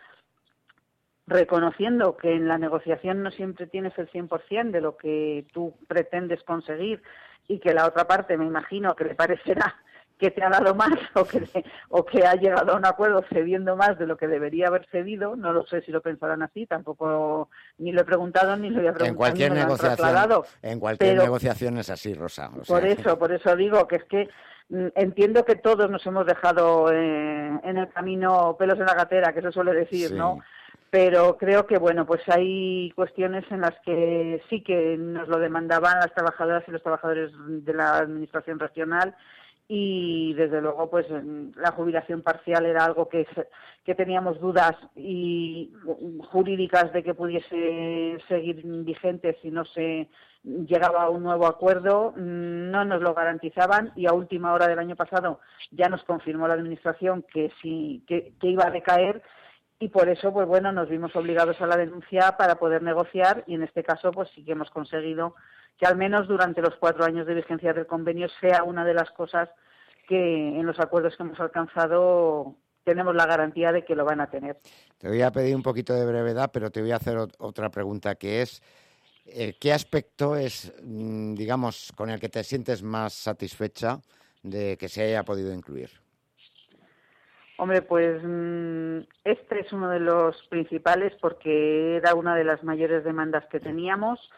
reconociendo que en la negociación no siempre tienes el cien por ciento de lo que tú pretendes conseguir y que la otra parte, me imagino, que le parecerá que te ha dado más o que, o que ha llegado a un acuerdo cediendo más de lo que debería haber cedido, no lo sé si lo pensarán así, tampoco ni lo he preguntado ni lo voy a preguntar. En cualquier ni negociación, en cualquier pero, negociación es así, Rosa. O sea, por eso, por eso digo que es que entiendo que todos nos hemos dejado eh, en el camino pelos en la gatera, que se suele decir, sí, ¿no? Pero creo que, bueno, pues hay cuestiones en las que sí que nos lo demandaban las trabajadoras y los trabajadores de la administración regional y, desde luego, pues la jubilación parcial era algo que, que teníamos dudas y jurídicas de que pudiese seguir vigente si no se llegaba a un nuevo acuerdo. No nos lo garantizaban y a última hora del año pasado ya nos confirmó la administración que sí, que, que iba a decaer. Y por eso, pues bueno, nos vimos obligados a la denuncia para poder negociar y en este caso, pues sí que hemos conseguido que al menos durante los cuatro años de vigencia del convenio sea una de las cosas que en los acuerdos que hemos alcanzado tenemos la garantía de que lo van a tener. Te voy a pedir un poquito de brevedad, pero te voy a hacer otra pregunta que es, eh, ¿qué aspecto es, digamos, con el que te sientes más satisfecha de que se haya podido incluir? Hombre, pues este es uno de los principales porque era una de las mayores demandas que teníamos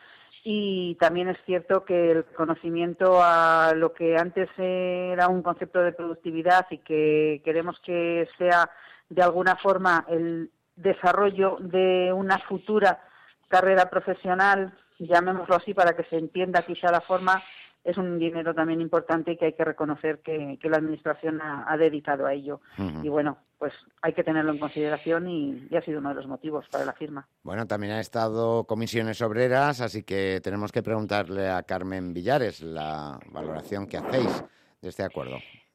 y también es cierto que el conocimiento a lo que antes era un concepto de productividad y que queremos que sea de alguna forma el desarrollo de una futura carrera profesional, llamémoslo así para que se entienda quizá la forma, es un dinero también importante y que hay que reconocer que, que la Administración ha, ha dedicado a ello. Uh-huh. Y bueno, pues hay que tenerlo en consideración y, y ha sido uno de los motivos para la firma. Bueno, también ha estado Comisiones Obreras, así que tenemos que preguntarle a Carmen Villares la valoración que hacéis de este acuerdo.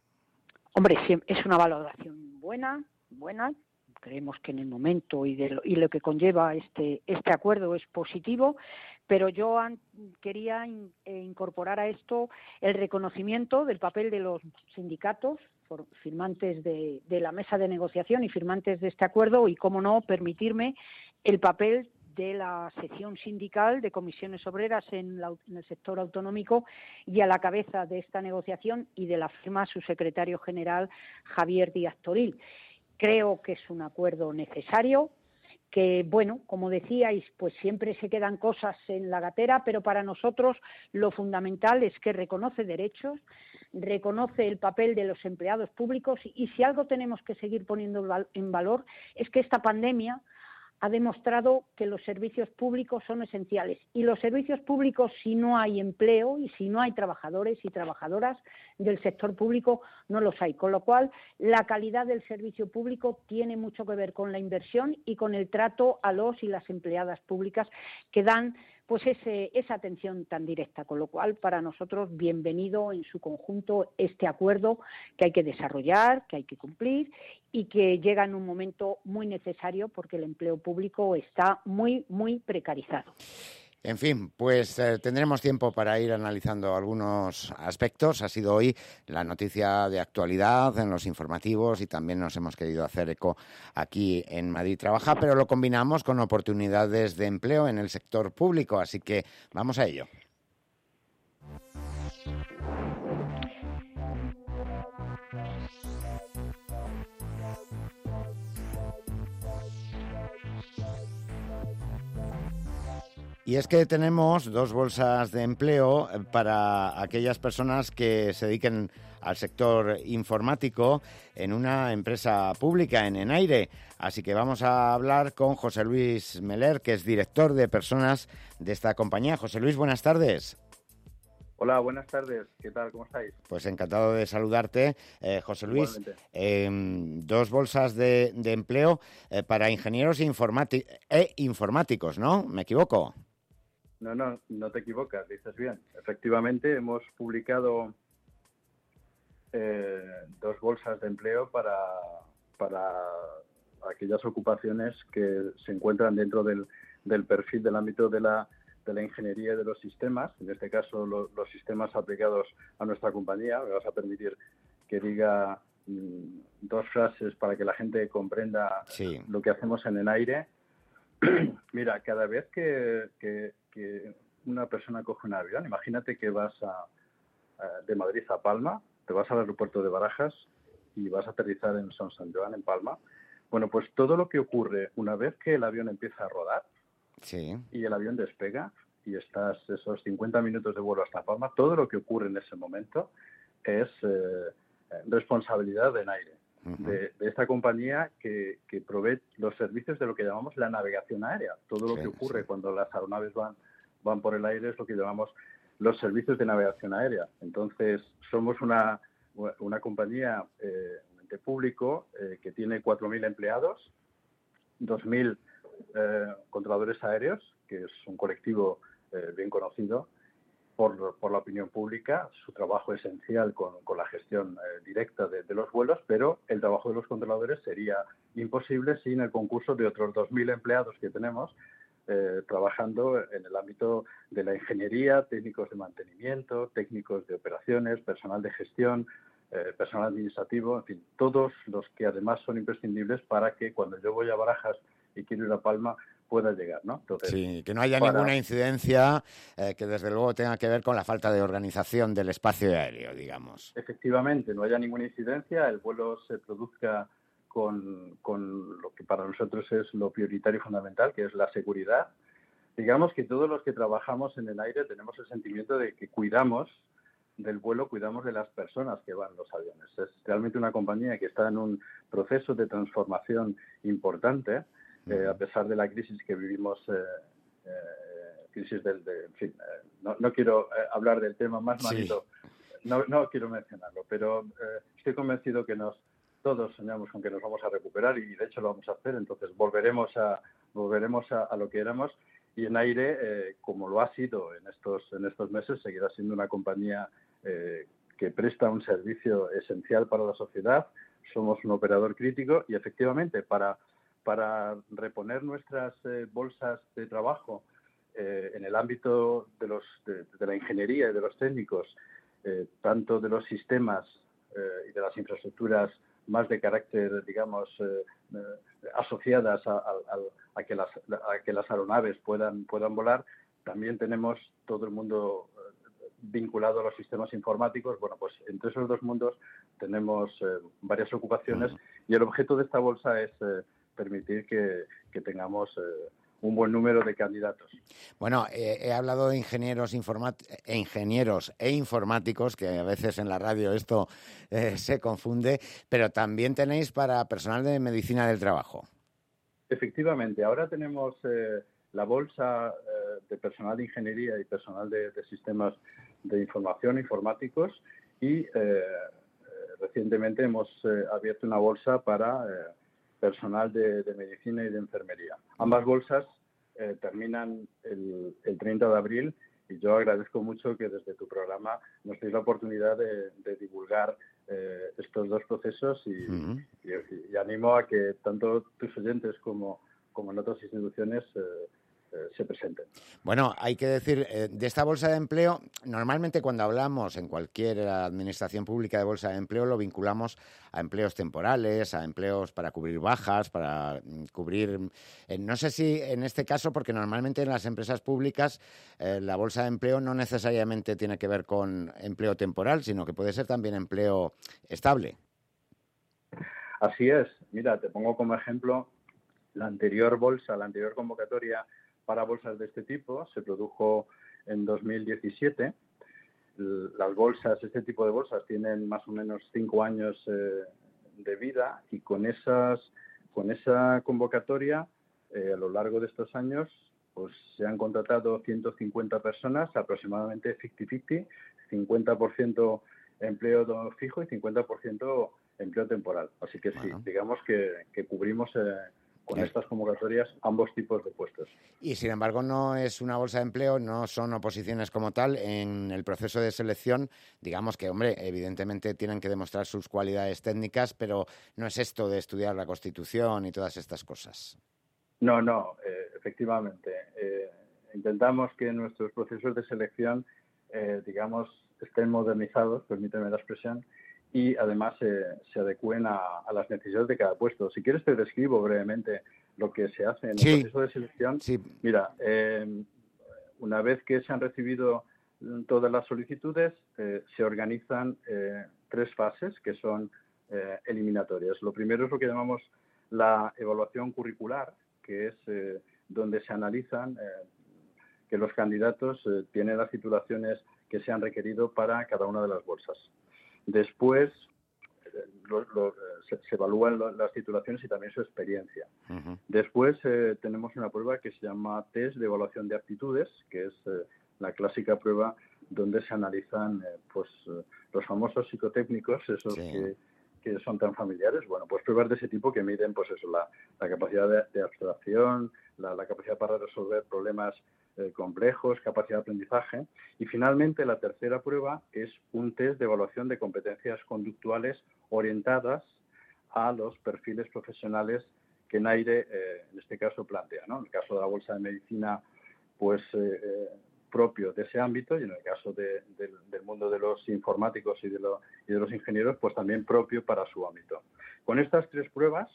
Hombre, es una valoración buena, buena. Creemos que en el momento y, de lo, y lo que conlleva este, este acuerdo es positivo, pero yo an, quería in, eh, incorporar a esto el reconocimiento del papel de los sindicatos, por, firmantes de, de la mesa de negociación y firmantes de este acuerdo, y, cómo no, permitirme el papel de la sección sindical de Comisiones Obreras en, la, en el sector autonómico y a la cabeza de esta negociación y de la firma su secretario general, Javier Díaz Toril. Creo que es un acuerdo necesario, que, bueno, como decíais, pues siempre se quedan cosas en la gatera, pero para nosotros lo fundamental es que reconoce derechos, reconoce el papel de los empleados públicos y si algo tenemos que seguir poniendo en valor es que esta pandemia ha demostrado que los servicios públicos son esenciales. Y los servicios públicos, si no hay empleo y si no hay trabajadores y trabajadoras del sector público, no los hay. Con lo cual, la calidad del servicio público tiene mucho que ver con la inversión y con el trato a los y las empleadas públicas que dan pues ese, esa atención tan directa. Con lo cual, para nosotros, bienvenido en su conjunto este acuerdo que hay que desarrollar, que hay que cumplir y que llega en un momento muy necesario porque el empleo público está muy, muy precarizado. En fin, pues eh, tendremos tiempo para ir analizando algunos aspectos. Ha sido hoy la noticia de actualidad en los informativos y también nos hemos querido hacer eco aquí en Madrid Trabaja, pero lo combinamos con oportunidades de empleo en el sector público, así que vamos a ello. Y es que tenemos dos bolsas de empleo para aquellas personas que se dediquen al sector informático en una empresa pública, en Enaire. Así que vamos a hablar con José Luis Meller, que es director de personas de esta compañía. José Luis, buenas tardes. Hola, buenas tardes. ¿Qué tal? ¿Cómo estáis? Pues encantado de saludarte, eh, José Luis. Eh, dos bolsas de, de empleo eh, para ingenieros informáti- e informáticos, ¿no? ¿Me equivoco? No, no, no te equivocas, dices bien. Efectivamente, hemos publicado eh, dos bolsas de empleo para, para aquellas ocupaciones que se encuentran dentro del, del perfil del ámbito de la, de la ingeniería y de los sistemas, en este caso lo, los sistemas aplicados a nuestra compañía. Me vas a permitir que diga mmm, dos frases para que la gente comprenda sí. lo que hacemos en Enaire. Mira, cada vez que, que, que una persona coge un avión, imagínate que vas a, a, de Madrid a Palma, te vas al aeropuerto de Barajas y vas a aterrizar en Son Sant Joan, en Palma. Bueno, pues todo lo que ocurre una vez que el avión empieza a rodar sí. y el avión despega y estás esos cincuenta minutos de vuelo hasta Palma, todo lo que ocurre en ese momento es eh, responsabilidad de Enaire. De, de esta compañía que, que provee los servicios de lo que llamamos la navegación aérea. Todo lo sí, que ocurre sí. cuando las aeronaves van, van por el aire es lo que llamamos los servicios de navegación aérea. Entonces, somos una, una compañía, eh, un ente público, eh, que tiene cuatro mil empleados, dos mil eh, controladores aéreos, que es un colectivo eh, bien conocido Por, por la opinión pública, su trabajo esencial con, con la gestión eh, directa de, de los vuelos, pero el trabajo de los controladores sería imposible sin el concurso de otros dos mil empleados que tenemos eh, trabajando en el ámbito de la ingeniería, técnicos de mantenimiento, técnicos de operaciones, personal de gestión, eh, personal administrativo, en fin, todos los que además son imprescindibles para que cuando yo voy a Barajas y quiero ir a Palma pueda llegar, ¿no? Entonces, sí, que no haya para... ninguna incidencia eh, que desde luego tenga que ver con la falta de organización del espacio aéreo, digamos. Efectivamente, no haya ninguna incidencia, el vuelo se produzca con, con lo que para nosotros es lo prioritario y fundamental, que es la seguridad. Digamos que todos los que trabajamos en el aire tenemos el sentimiento de que cuidamos del vuelo, cuidamos de las personas que van en los aviones. Es realmente una compañía que está en un proceso de transformación importante, eh, a pesar de la crisis que vivimos, eh, eh, crisis del, de, en fin, eh, no, no quiero eh, hablar del tema más malito, sí. no, no quiero mencionarlo, pero eh, estoy convencido que nos todos soñamos con que nos vamos a recuperar y de hecho lo vamos a hacer, entonces volveremos a volveremos a, a lo que éramos. Y en aire, eh, como lo ha sido en estos en estos meses, seguirá siendo una compañía eh, que presta un servicio esencial para la sociedad. Somos un operador crítico y efectivamente para, para reponer nuestras eh, bolsas de trabajo eh, en el ámbito de, los, de, de la ingeniería y de los técnicos, eh, tanto de los sistemas eh, y de las infraestructuras más de carácter, digamos, eh, eh, asociadas a, a, a, que las, a que las aeronaves puedan, puedan volar. También tenemos todo el mundo eh, vinculado a los sistemas informáticos. Bueno, pues entre esos dos mundos tenemos eh, varias ocupaciones y el objeto de esta bolsa es eh, permitir que, que tengamos eh, un buen número de candidatos. Bueno, eh, he hablado de ingenieros, informat- e ingenieros e informáticos, que a veces en la radio esto eh, se confunde, pero también tenéis para personal de medicina del trabajo. Efectivamente, ahora tenemos eh, la bolsa eh, de personal de ingeniería y personal de, de sistemas de información informáticos y eh, eh, recientemente hemos eh, abierto una bolsa para eh, personal de, de medicina y de enfermería. Ambas bolsas eh, terminan el, el treinta de abril y yo agradezco mucho que desde tu programa nos deis la oportunidad de, de divulgar eh, estos dos procesos y, uh-huh. y, y animo a que tanto tus oyentes como, como en otras instituciones eh, eh, se presenten. Bueno, hay que decir, eh, de esta bolsa de empleo, normalmente cuando hablamos en cualquier administración pública de bolsa de empleo lo vinculamos a empleos temporales, a empleos para cubrir bajas, para cubrir... Eh, no sé si en este caso, porque normalmente en las empresas públicas eh, la bolsa de empleo no necesariamente tiene que ver con empleo temporal, sino que puede ser también empleo estable. Así es. Mira, te pongo como ejemplo la anterior bolsa, la anterior convocatoria para bolsas de este tipo se produjo en dos mil diecisiete. Las bolsas, este tipo de bolsas tienen más o menos cinco años eh, de vida y con esas, con esa convocatoria eh, a lo largo de estos años pues se han contratado ciento cincuenta personas, aproximadamente cincuenta cincuenta, cincuenta por ciento empleo fijo y cincuenta por ciento empleo temporal. Así que bueno. sí, digamos que, que cubrimos eh, con estas convocatorias ambos tipos de puestos. Y sin embargo no es una bolsa de empleo, no son oposiciones como tal. En el proceso de selección, digamos que, hombre, evidentemente tienen que demostrar sus cualidades técnicas, pero no es esto de estudiar la Constitución y todas estas cosas. No, no, eh, efectivamente. Eh, intentamos que nuestros procesos de selección, eh, digamos, estén modernizados, permíteme la expresión, y además eh, se adecúen a, a las necesidades de cada puesto. Si quieres te describo brevemente lo que se hace en sí. el proceso de selección. Sí. Mira, eh, una vez que se han recibido todas las solicitudes, eh, se organizan eh, tres fases que son eh, eliminatorias. Lo primero es lo que llamamos la evaluación curricular, que es eh, donde se analizan eh, que los candidatos eh, tienen las titulaciones que se han requerido para cada una de las bolsas. Después eh, lo, lo, se, se evalúan lo, las titulaciones y también su experiencia. Uh-huh. Después eh, tenemos una prueba que se llama test de evaluación de aptitudes, que es eh, la clásica prueba donde se analizan eh, pues eh, los famosos psicotécnicos, esos sí. que, que son tan familiares. Bueno, pues pruebas de ese tipo que miden pues eso, la, la capacidad de, de abstracción, la, la capacidad para resolver problemas Eh, complejos, capacidad de aprendizaje. Y finalmente la tercera prueba es un test de evaluación de competencias conductuales orientadas a los perfiles profesionales que NAIRE, eh, en este caso, plantea, ¿no? En el caso de la bolsa de medicina, pues eh, eh, propio de ese ámbito, y en el caso de, de, del mundo de los informáticos y de, lo, y de los ingenieros, pues también propio para su ámbito. Con estas tres pruebas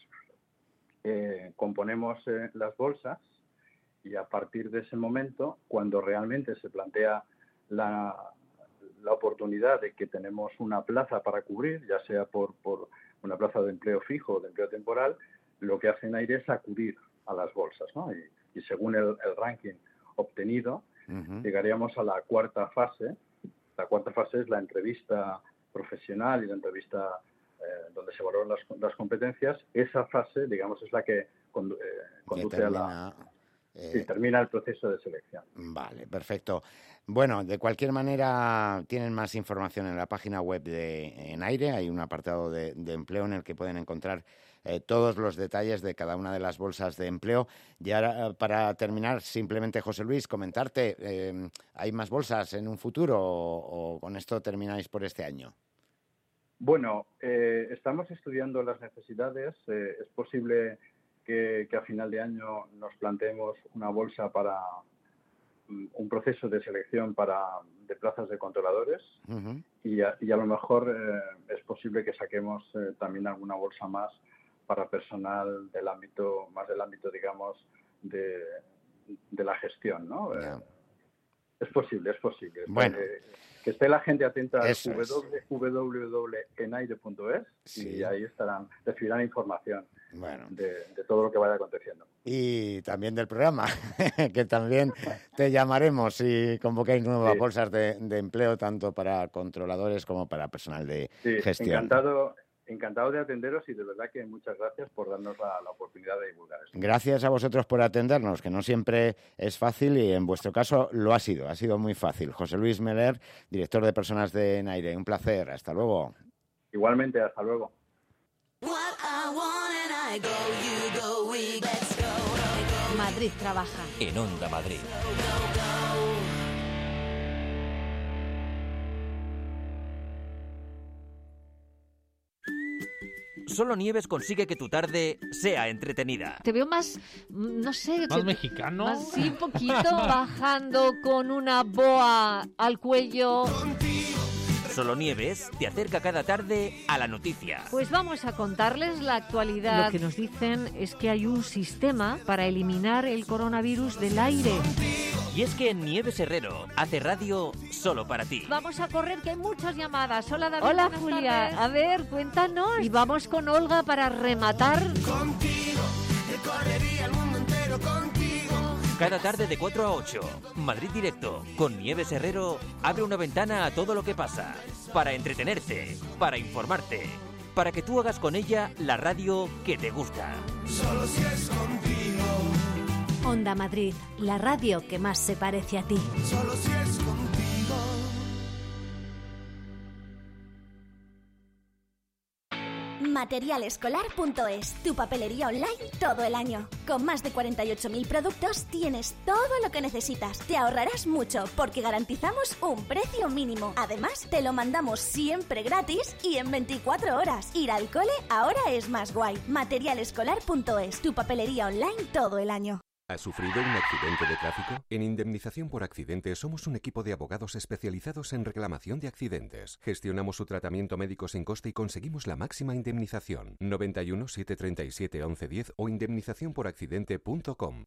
eh, componemos eh, las bolsas. Y a partir de ese momento, cuando realmente se plantea la, la oportunidad de que tenemos una plaza para cubrir, ya sea por, por, una plaza de empleo fijo o de empleo temporal, lo que hace Naire es acudir a las bolsas, ¿no? Y, y según el, el ranking obtenido, uh-huh. llegaríamos a la cuarta fase. La cuarta fase es la entrevista profesional y la entrevista eh, donde se valoran las, las competencias. Esa fase, digamos, es la que condu- eh, conduce termina, a la... Eh... Sí, termina el proceso de selección. Vale, perfecto. Bueno, de cualquier manera, tienen más información en la página web de Naire. Hay un apartado de, de empleo en el que pueden encontrar eh, todos los detalles de cada una de las bolsas de empleo. Y ahora, para terminar, simplemente, José Luis, comentarte, eh, ¿hay más bolsas en un futuro o, o con esto termináis por este año? Bueno, eh, estamos estudiando las necesidades. Eh, es posible que, que a final de año nos planteemos una bolsa para un proceso de selección para de plazas de controladores uh-huh. y, a, y a lo mejor eh, es posible que saquemos eh, también alguna bolsa más para personal del ámbito, más del ámbito, digamos, de, de la gestión, ¿no? Yeah. Eh, es posible, es posible. Bueno. Eh, que esté la gente atenta a w w w punto enaire punto es sí. y ahí estarán, recibirán información bueno. de, de todo lo que vaya aconteciendo. Y también del programa, que también te llamaremos si convocáis nuevas sí. bolsas de, de empleo, tanto para controladores como para personal de sí, gestión. Encantado, encantado de atenderos y de verdad que muchas gracias por darnos la, la oportunidad de divulgar esto. Gracias a vosotros por atendernos, que no siempre es fácil y en vuestro caso lo ha sido, ha sido muy fácil. José Luis Meller, director de personas de Naire, un placer, hasta luego. Igualmente, hasta luego. Madrid trabaja. En Onda Madrid. Solo Nieves consigue que tu tarde sea entretenida. Te veo más, no sé... ¿Más te, mexicano? Más, sí, un poquito, bajando con una boa al cuello. Solo Nieves te acerca cada tarde a la noticia. Pues vamos a contarles la actualidad. Lo que nos dicen es que hay un sistema para eliminar el coronavirus del aire. Y es que Nieves Herrero hace radio solo para ti. Vamos a correr, que hay muchas llamadas. Hola, David. Hola, buenas Julia. tardes. A ver, cuéntanos. Y vamos con Olga para rematar. Contigo, recorrería el mundo entero contigo. Cada tarde de cuatro a ocho, Madrid Directo, con Nieves Herrero, abre una ventana a todo lo que pasa. Para entretenerte, para informarte, para que tú hagas con ella la radio que te gusta. Solo si es contigo. Onda Madrid, la radio que más se parece a ti. Solo si es contigo. Materialescolar punto es, tu papelería online todo el año. Con más de cuarenta y ocho mil productos tienes todo lo que necesitas. Te ahorrarás mucho porque garantizamos un precio mínimo. Además, te lo mandamos siempre gratis y en veinticuatro horas. Ir al cole ahora es más guay. Materialescolar punto es, tu papelería online todo el año. ¿Has sufrido un accidente de tráfico? En Indemnización por Accidente somos un equipo de abogados especializados en reclamación de accidentes. Gestionamos su tratamiento médico sin coste y conseguimos la máxima indemnización. noventa y uno, setecientos treinta y siete, once diez o indemnización por accidente punto com.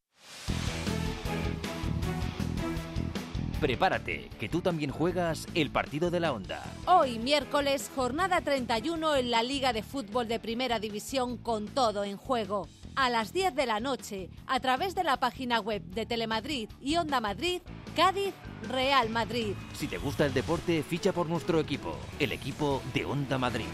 Prepárate, que tú también juegas el partido de la Onda. Hoy, miércoles, jornada treinta y uno en la Liga de Fútbol de Primera División con todo en juego. A las diez de la noche, a través de la página web de Telemadrid y Onda Madrid, Cádiz, Real Madrid. Si te gusta el deporte, ficha por nuestro equipo, el equipo de Onda Madrid.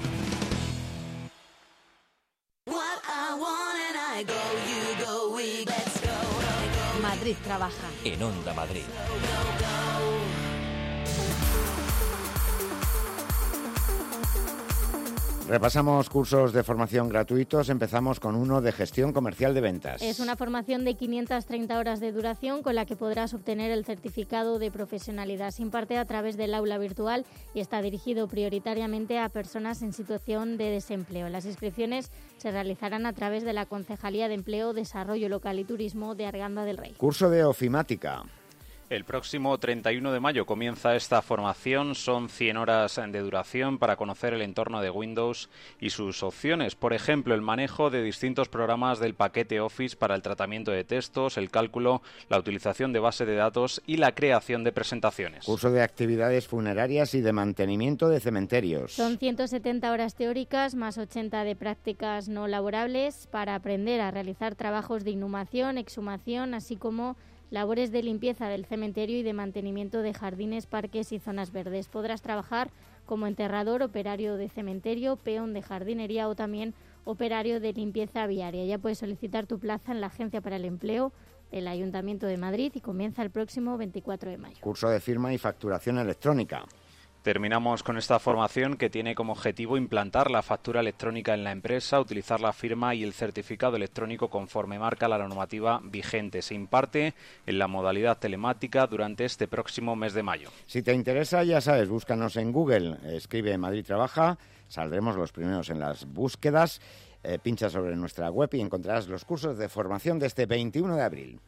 Madrid trabaja. En Onda Madrid. Repasamos cursos de formación gratuitos. Empezamos con uno de gestión comercial de ventas. Es una formación de quinientas treinta horas de duración con la que podrás obtener el certificado de profesionalidad. Se imparte a través del aula virtual y está dirigido prioritariamente a personas en situación de desempleo. Las inscripciones se realizarán a través de la Concejalía de Empleo, Desarrollo Local y Turismo de Arganda del Rey. Curso de ofimática. El próximo treinta y uno de mayo comienza esta formación. Son cien horas de duración para conocer el entorno de Windows y sus opciones. Por ejemplo, el manejo de distintos programas del paquete Office para el tratamiento de textos, el cálculo, la utilización de base de datos y la creación de presentaciones. Curso de actividades funerarias y de mantenimiento de cementerios. Son ciento setenta horas teóricas más ochenta de prácticas no laborables para aprender a realizar trabajos de inhumación, exhumación, así como labores de limpieza del cementerio y de mantenimiento de jardines, parques y zonas verdes. Podrás trabajar como enterrador, operario de cementerio, peón de jardinería o también operario de limpieza viaria. Ya puedes solicitar tu plaza en la Agencia para el Empleo del Ayuntamiento de Madrid y comienza el próximo veinticuatro de mayo. Curso de firma y facturación electrónica. Terminamos con esta formación que tiene como objetivo implantar la factura electrónica en la empresa, utilizar la firma y el certificado electrónico conforme marca la normativa vigente. Se imparte en la modalidad telemática durante este próximo mes de mayo. Si te interesa, ya sabes, búscanos en Google, escribe Madrid Trabaja, saldremos los primeros en las búsquedas, eh, pincha sobre nuestra web y encontrarás los cursos de formación de este veintiuno de abril.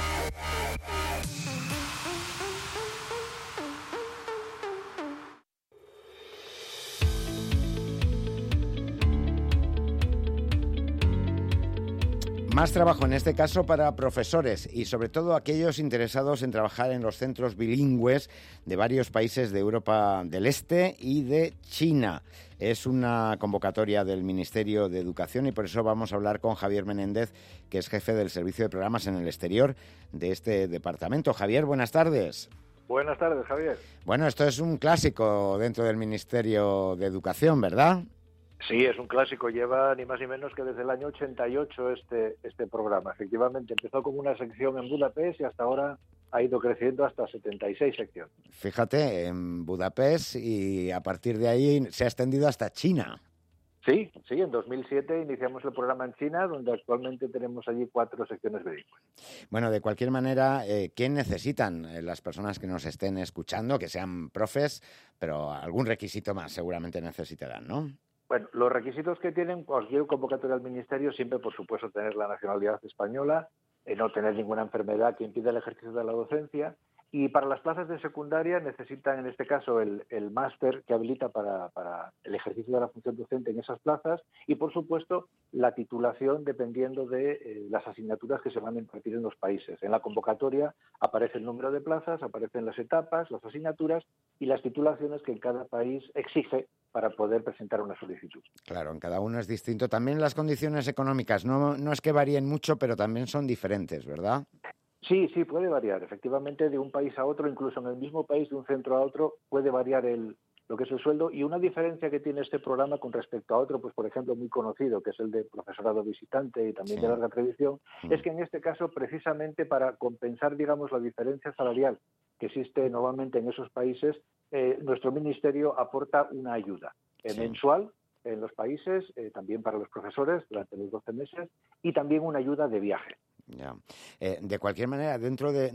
Más trabajo, en este caso, para profesores y sobre todo aquellos interesados en trabajar en los centros bilingües de varios países de Europa del Este y de China. Es una convocatoria del Ministerio de Educación y por eso vamos a hablar con Javier Menéndez, que es jefe del Servicio de Programas en el Exterior de este departamento. Javier, buenas tardes. Buenas tardes, Javier. Bueno, esto es un clásico dentro del Ministerio de Educación, ¿verdad? Sí, es un clásico. Lleva ni más ni menos que desde el año ochenta y ocho este este programa. Efectivamente, empezó como una sección en Budapest y hasta ahora ha ido creciendo hasta setenta y seis secciones. Fíjate, en Budapest y a partir de ahí se ha extendido hasta China. Sí, sí, en dos mil siete iniciamos el programa en China, donde actualmente tenemos allí cuatro secciones bilingües. Bueno, de cualquier manera, eh, ¿qué necesitan eh, las personas que nos estén escuchando, que sean profes, pero algún requisito más seguramente necesitarán, ¿no? Bueno, los requisitos que tienen cualquier convocatoria al Ministerio, siempre, por supuesto, tener la nacionalidad española, eh, no tener ninguna enfermedad que impida el ejercicio de la docencia. Y para las plazas de secundaria necesitan, en este caso, el, el máster que habilita para, para el ejercicio de la función docente en esas plazas y, por supuesto, la titulación dependiendo de eh, las asignaturas que se van a impartir en los países. En la convocatoria aparece el número de plazas, aparecen las etapas, las asignaturas y las titulaciones que en cada país exige para poder presentar una solicitud. Claro, en cada uno es distinto. También las condiciones económicas, no, no es que varíen mucho, pero también son diferentes, ¿verdad? Sí, sí, puede variar. Efectivamente, de un país a otro, incluso en el mismo país, de un centro a otro, puede variar el, lo que es el sueldo. Y una diferencia que tiene este programa con respecto a otro, pues por ejemplo, muy conocido, que es el de profesorado visitante y también sí. de larga tradición, mm. es que en este caso, precisamente para compensar, digamos, la diferencia salarial que existe normalmente en esos países, eh, nuestro ministerio aporta una ayuda eh, sí. mensual en los países, eh, también para los profesores durante los doce meses, y también una ayuda de viaje. Ya. Eh, de cualquier manera, dentro de,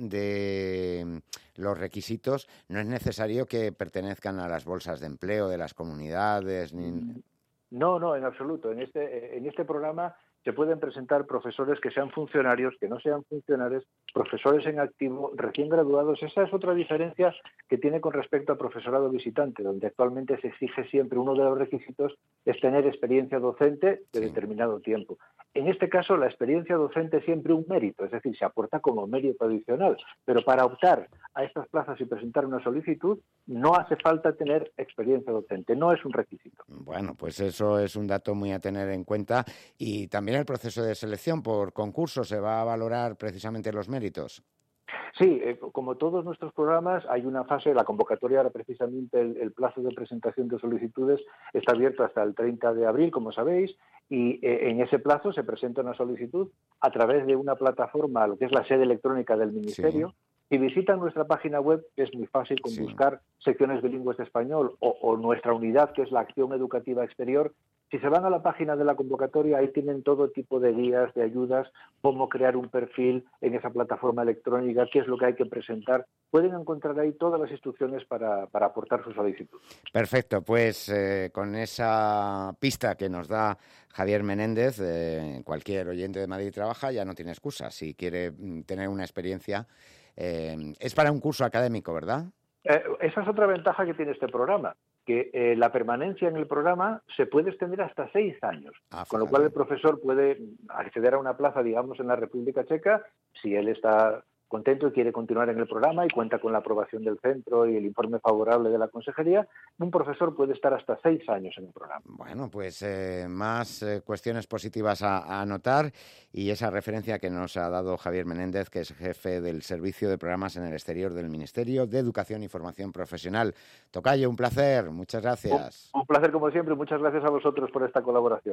de los requisitos, no es necesario que pertenezcan a las bolsas de empleo de las comunidades. Ni... No, no, en absoluto. En este, en este programa se pueden presentar profesores que sean funcionarios, que no sean funcionarios, profesores en activo, recién graduados. Esa es otra diferencia que tiene con respecto al profesorado visitante, donde actualmente se exige siempre, uno de los requisitos es tener experiencia docente de sí. determinado tiempo. En este caso, la experiencia docente es siempre un mérito, es decir, se aporta como mérito adicional, pero para optar a estas plazas y presentar una solicitud no hace falta tener experiencia docente, no es un requisito. Bueno, pues eso es un dato muy a tener en cuenta y también el proceso de selección por concurso se va a valorar precisamente los méritos. Sí, eh, como todos nuestros programas, hay una fase, la convocatoria, ahora precisamente el, el plazo de presentación de solicitudes está abierto hasta el treinta de abril, como sabéis, y eh, en ese plazo se presenta una solicitud a través de una plataforma, lo que es la sede electrónica del Ministerio. Sí. Si visitan nuestra página web, es muy fácil con sí. buscar secciones bilingües de español o, o nuestra unidad, que es la Acción Educativa Exterior. Si se van a la página de la convocatoria, ahí tienen todo tipo de guías, de ayudas, cómo crear un perfil en esa plataforma electrónica, qué es lo que hay que presentar. Pueden encontrar ahí todas las instrucciones para, para aportar su solicitud. Perfecto, pues eh, con esa pista que nos da Javier Menéndez, eh, cualquier oyente de Madrid Trabaja ya no tiene excusa. Si quiere tener una experiencia Eh, es para un curso académico, ¿verdad? Eh, esa es otra ventaja que tiene este programa, que eh, la permanencia en el programa se puede extender hasta seis años, ah, con lo cual el profesor puede acceder a una plaza, digamos, en la República Checa, si él está contento y quiere continuar en el programa y cuenta con la aprobación del centro y el informe favorable de la consejería. Un profesor puede estar hasta seis años en el programa. Bueno, pues eh, más eh, cuestiones positivas a, a anotar, y esa referencia que nos ha dado Javier Menéndez, que es jefe del Servicio de Programas en el Exterior del Ministerio de Educación y Formación Profesional. Tocayo, un placer, muchas gracias. Un, un placer como siempre, muchas gracias a vosotros por esta colaboración.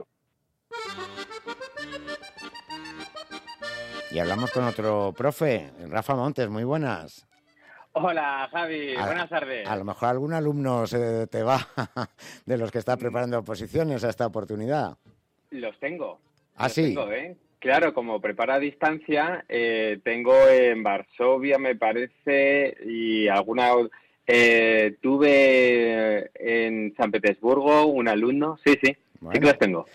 Y hablamos con otro profe, Rafa Montes, muy buenas. Hola, Javi, a, buenas tardes. A lo mejor algún alumno se te va de los que está preparando oposiciones a esta oportunidad. Los tengo. ¿Ah, los sí? Tengo, ¿eh? Claro, como prepara a distancia, eh, tengo en Varsovia, me parece, y alguna... Eh, tuve en San Petersburgo un alumno, sí, sí, bueno. Sí que los tengo.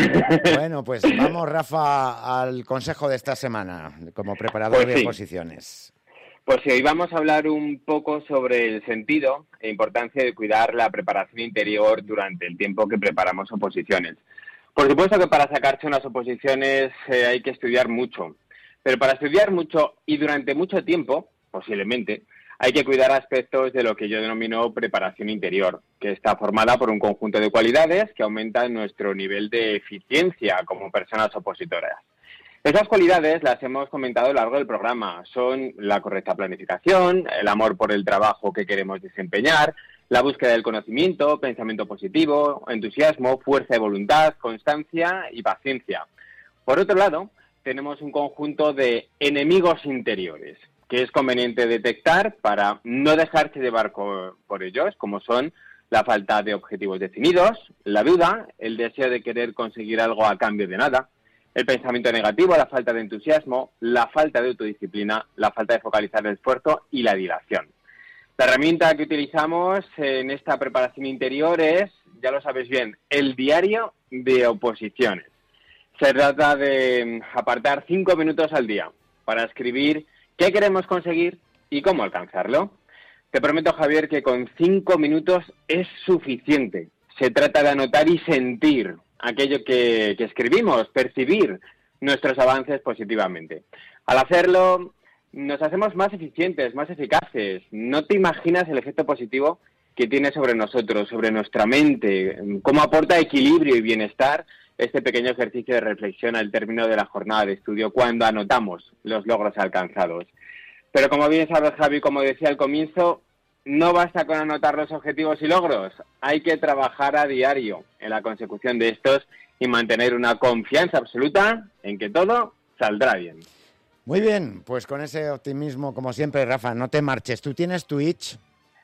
Bueno, pues vamos, Rafa, al consejo de esta semana, como preparador pues de sí. oposiciones. Pues sí, hoy vamos a hablar un poco sobre el sentido e importancia de cuidar la preparación interior durante el tiempo que preparamos oposiciones. Por supuesto que para sacarse unas oposiciones eh, hay que estudiar mucho, pero para estudiar mucho y durante mucho tiempo, posiblemente, hay que cuidar aspectos de lo que yo denomino preparación interior, que está formada por un conjunto de cualidades que aumentan nuestro nivel de eficiencia como personas opositoras. Esas cualidades las hemos comentado a lo largo del programa. Son la correcta planificación, el amor por el trabajo que queremos desempeñar, la búsqueda del conocimiento, pensamiento positivo, entusiasmo, fuerza de voluntad, constancia y paciencia. Por otro lado, tenemos un conjunto de enemigos interiores que es conveniente detectar para no dejarse llevar por ellos, como son la falta de objetivos definidos, la duda, el deseo de querer conseguir algo a cambio de nada, el pensamiento negativo, la falta de entusiasmo, la falta de autodisciplina, la falta de focalizar el esfuerzo y la dilación. La herramienta que utilizamos en esta preparación interior es, ya lo sabéis bien, el diario de oposiciones. Se trata de apartar cinco minutos al día para escribir qué queremos conseguir y cómo alcanzarlo. Te prometo, Javier, que con cinco minutos es suficiente. Se trata de anotar y sentir aquello que, que escribimos, percibir nuestros avances positivamente. Al hacerlo, nos hacemos más eficientes, más eficaces. No te imaginas el efecto positivo que tiene sobre nosotros, sobre nuestra mente, cómo aporta equilibrio y bienestar este pequeño ejercicio de reflexión al término de la jornada de estudio cuando anotamos los logros alcanzados. Pero como bien sabes, Javi, como decía al comienzo, no basta con anotar los objetivos y logros, hay que trabajar a diario en la consecución de estos y mantener una confianza absoluta en que todo saldrá bien. Muy bien, pues con ese optimismo, como siempre, Rafa, no te marches. ¿Tú tienes Twitch?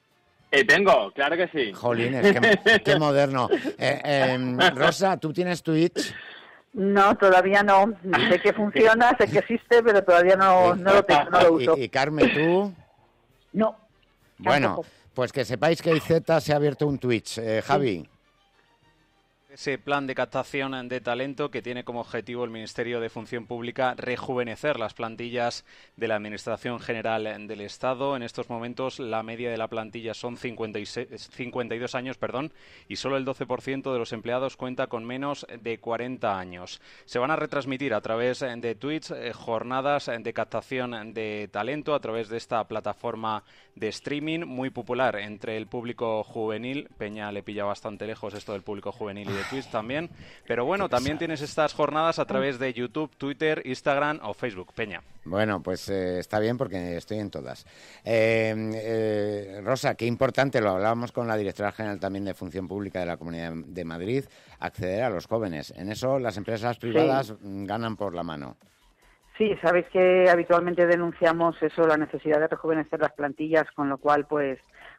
Eh, tengo, claro que sí. Jolines, qué, qué moderno. Eh, eh, Rosa, ¿tú tienes Twitch? No, todavía no. Sé que funciona, sé que existe, pero todavía no, no lo tengo, no lo uso. ¿Y, y Carmen, tú? No. Bueno, tampoco. Pues que sepáis que I Z se ha abierto un Twitch. Eh, Javi. Sí. Ese plan de captación de talento que tiene como objetivo el Ministerio de Función Pública rejuvenecer las plantillas de la Administración General del Estado. En estos momentos la media de la plantilla son cincuenta y seis, cincuenta y dos años, perdón, y solo el doce por ciento de los empleados cuenta con menos de cuarenta años. Se van a retransmitir a través de Twitch eh, jornadas de captación de talento a través de esta plataforma de streaming muy popular entre el público juvenil. Peña le pilla bastante lejos esto del público juvenil y de Twitch también, pero bueno, también tienes estas jornadas a través de YouTube, Twitter, Instagram o Facebook, Peña. Bueno, pues eh, está bien porque estoy en todas. Eh, eh, Rosa, qué importante, lo hablábamos con la directora general también de Función Pública de la Comunidad de Madrid, acceder a los jóvenes. En eso las empresas privadas sí. ganan por la mano. Sí, sabéis que habitualmente denunciamos eso, la necesidad de rejuvenecer las plantillas, con lo cual, pues,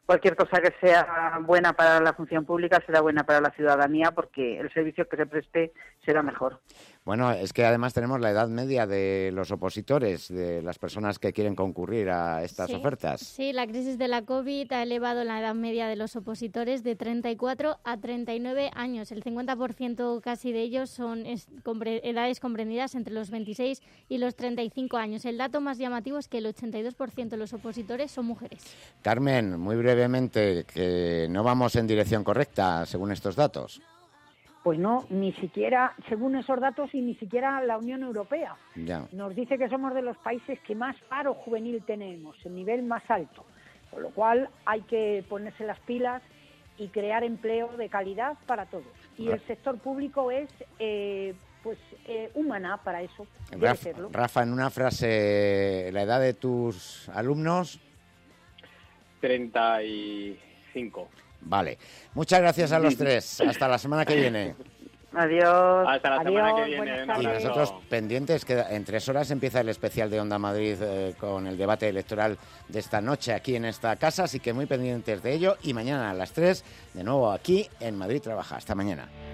cualquier cosa que sea buena para la función pública será buena para la ciudadanía, porque el servicio que se preste será mejor. Bueno, es que además tenemos la edad media de los opositores, de las personas que quieren concurrir a estas sí, ofertas. Sí, la crisis de la COVID ha elevado la edad media de los opositores de treinta y cuatro a treinta y nueve años. El cincuenta por ciento casi de ellos son es, compre, edades comprendidas entre los veintiséis y los treinta y cinco años. El dato más llamativo es que el ochenta y dos por ciento de los opositores son mujeres. Carmen, muy brevemente, que no vamos en dirección correcta según estos datos. Pues no, ni siquiera, según esos datos, y ni siquiera la Unión Europea. Ya. Nos dice que somos de los países que más paro juvenil tenemos, el nivel más alto. Con lo cual hay que ponerse las pilas y crear empleo de calidad para todos. Y el sector público es eh, pues eh, humana para eso. Debe Rafa, serlo. Rafa, en una frase, ¿la edad de tus alumnos? treinta y cinco. Vale. Muchas gracias a los tres. Hasta la semana que viene. Adiós. Hasta la Adiós, semana que viene. Un Y abrazo. nosotros pendientes, que en tres horas empieza el especial de Onda Madrid eh, con el debate electoral de esta noche aquí en esta casa, así que muy pendientes de ello. Y mañana a las tres, de nuevo aquí en Madrid Trabaja. Hasta mañana.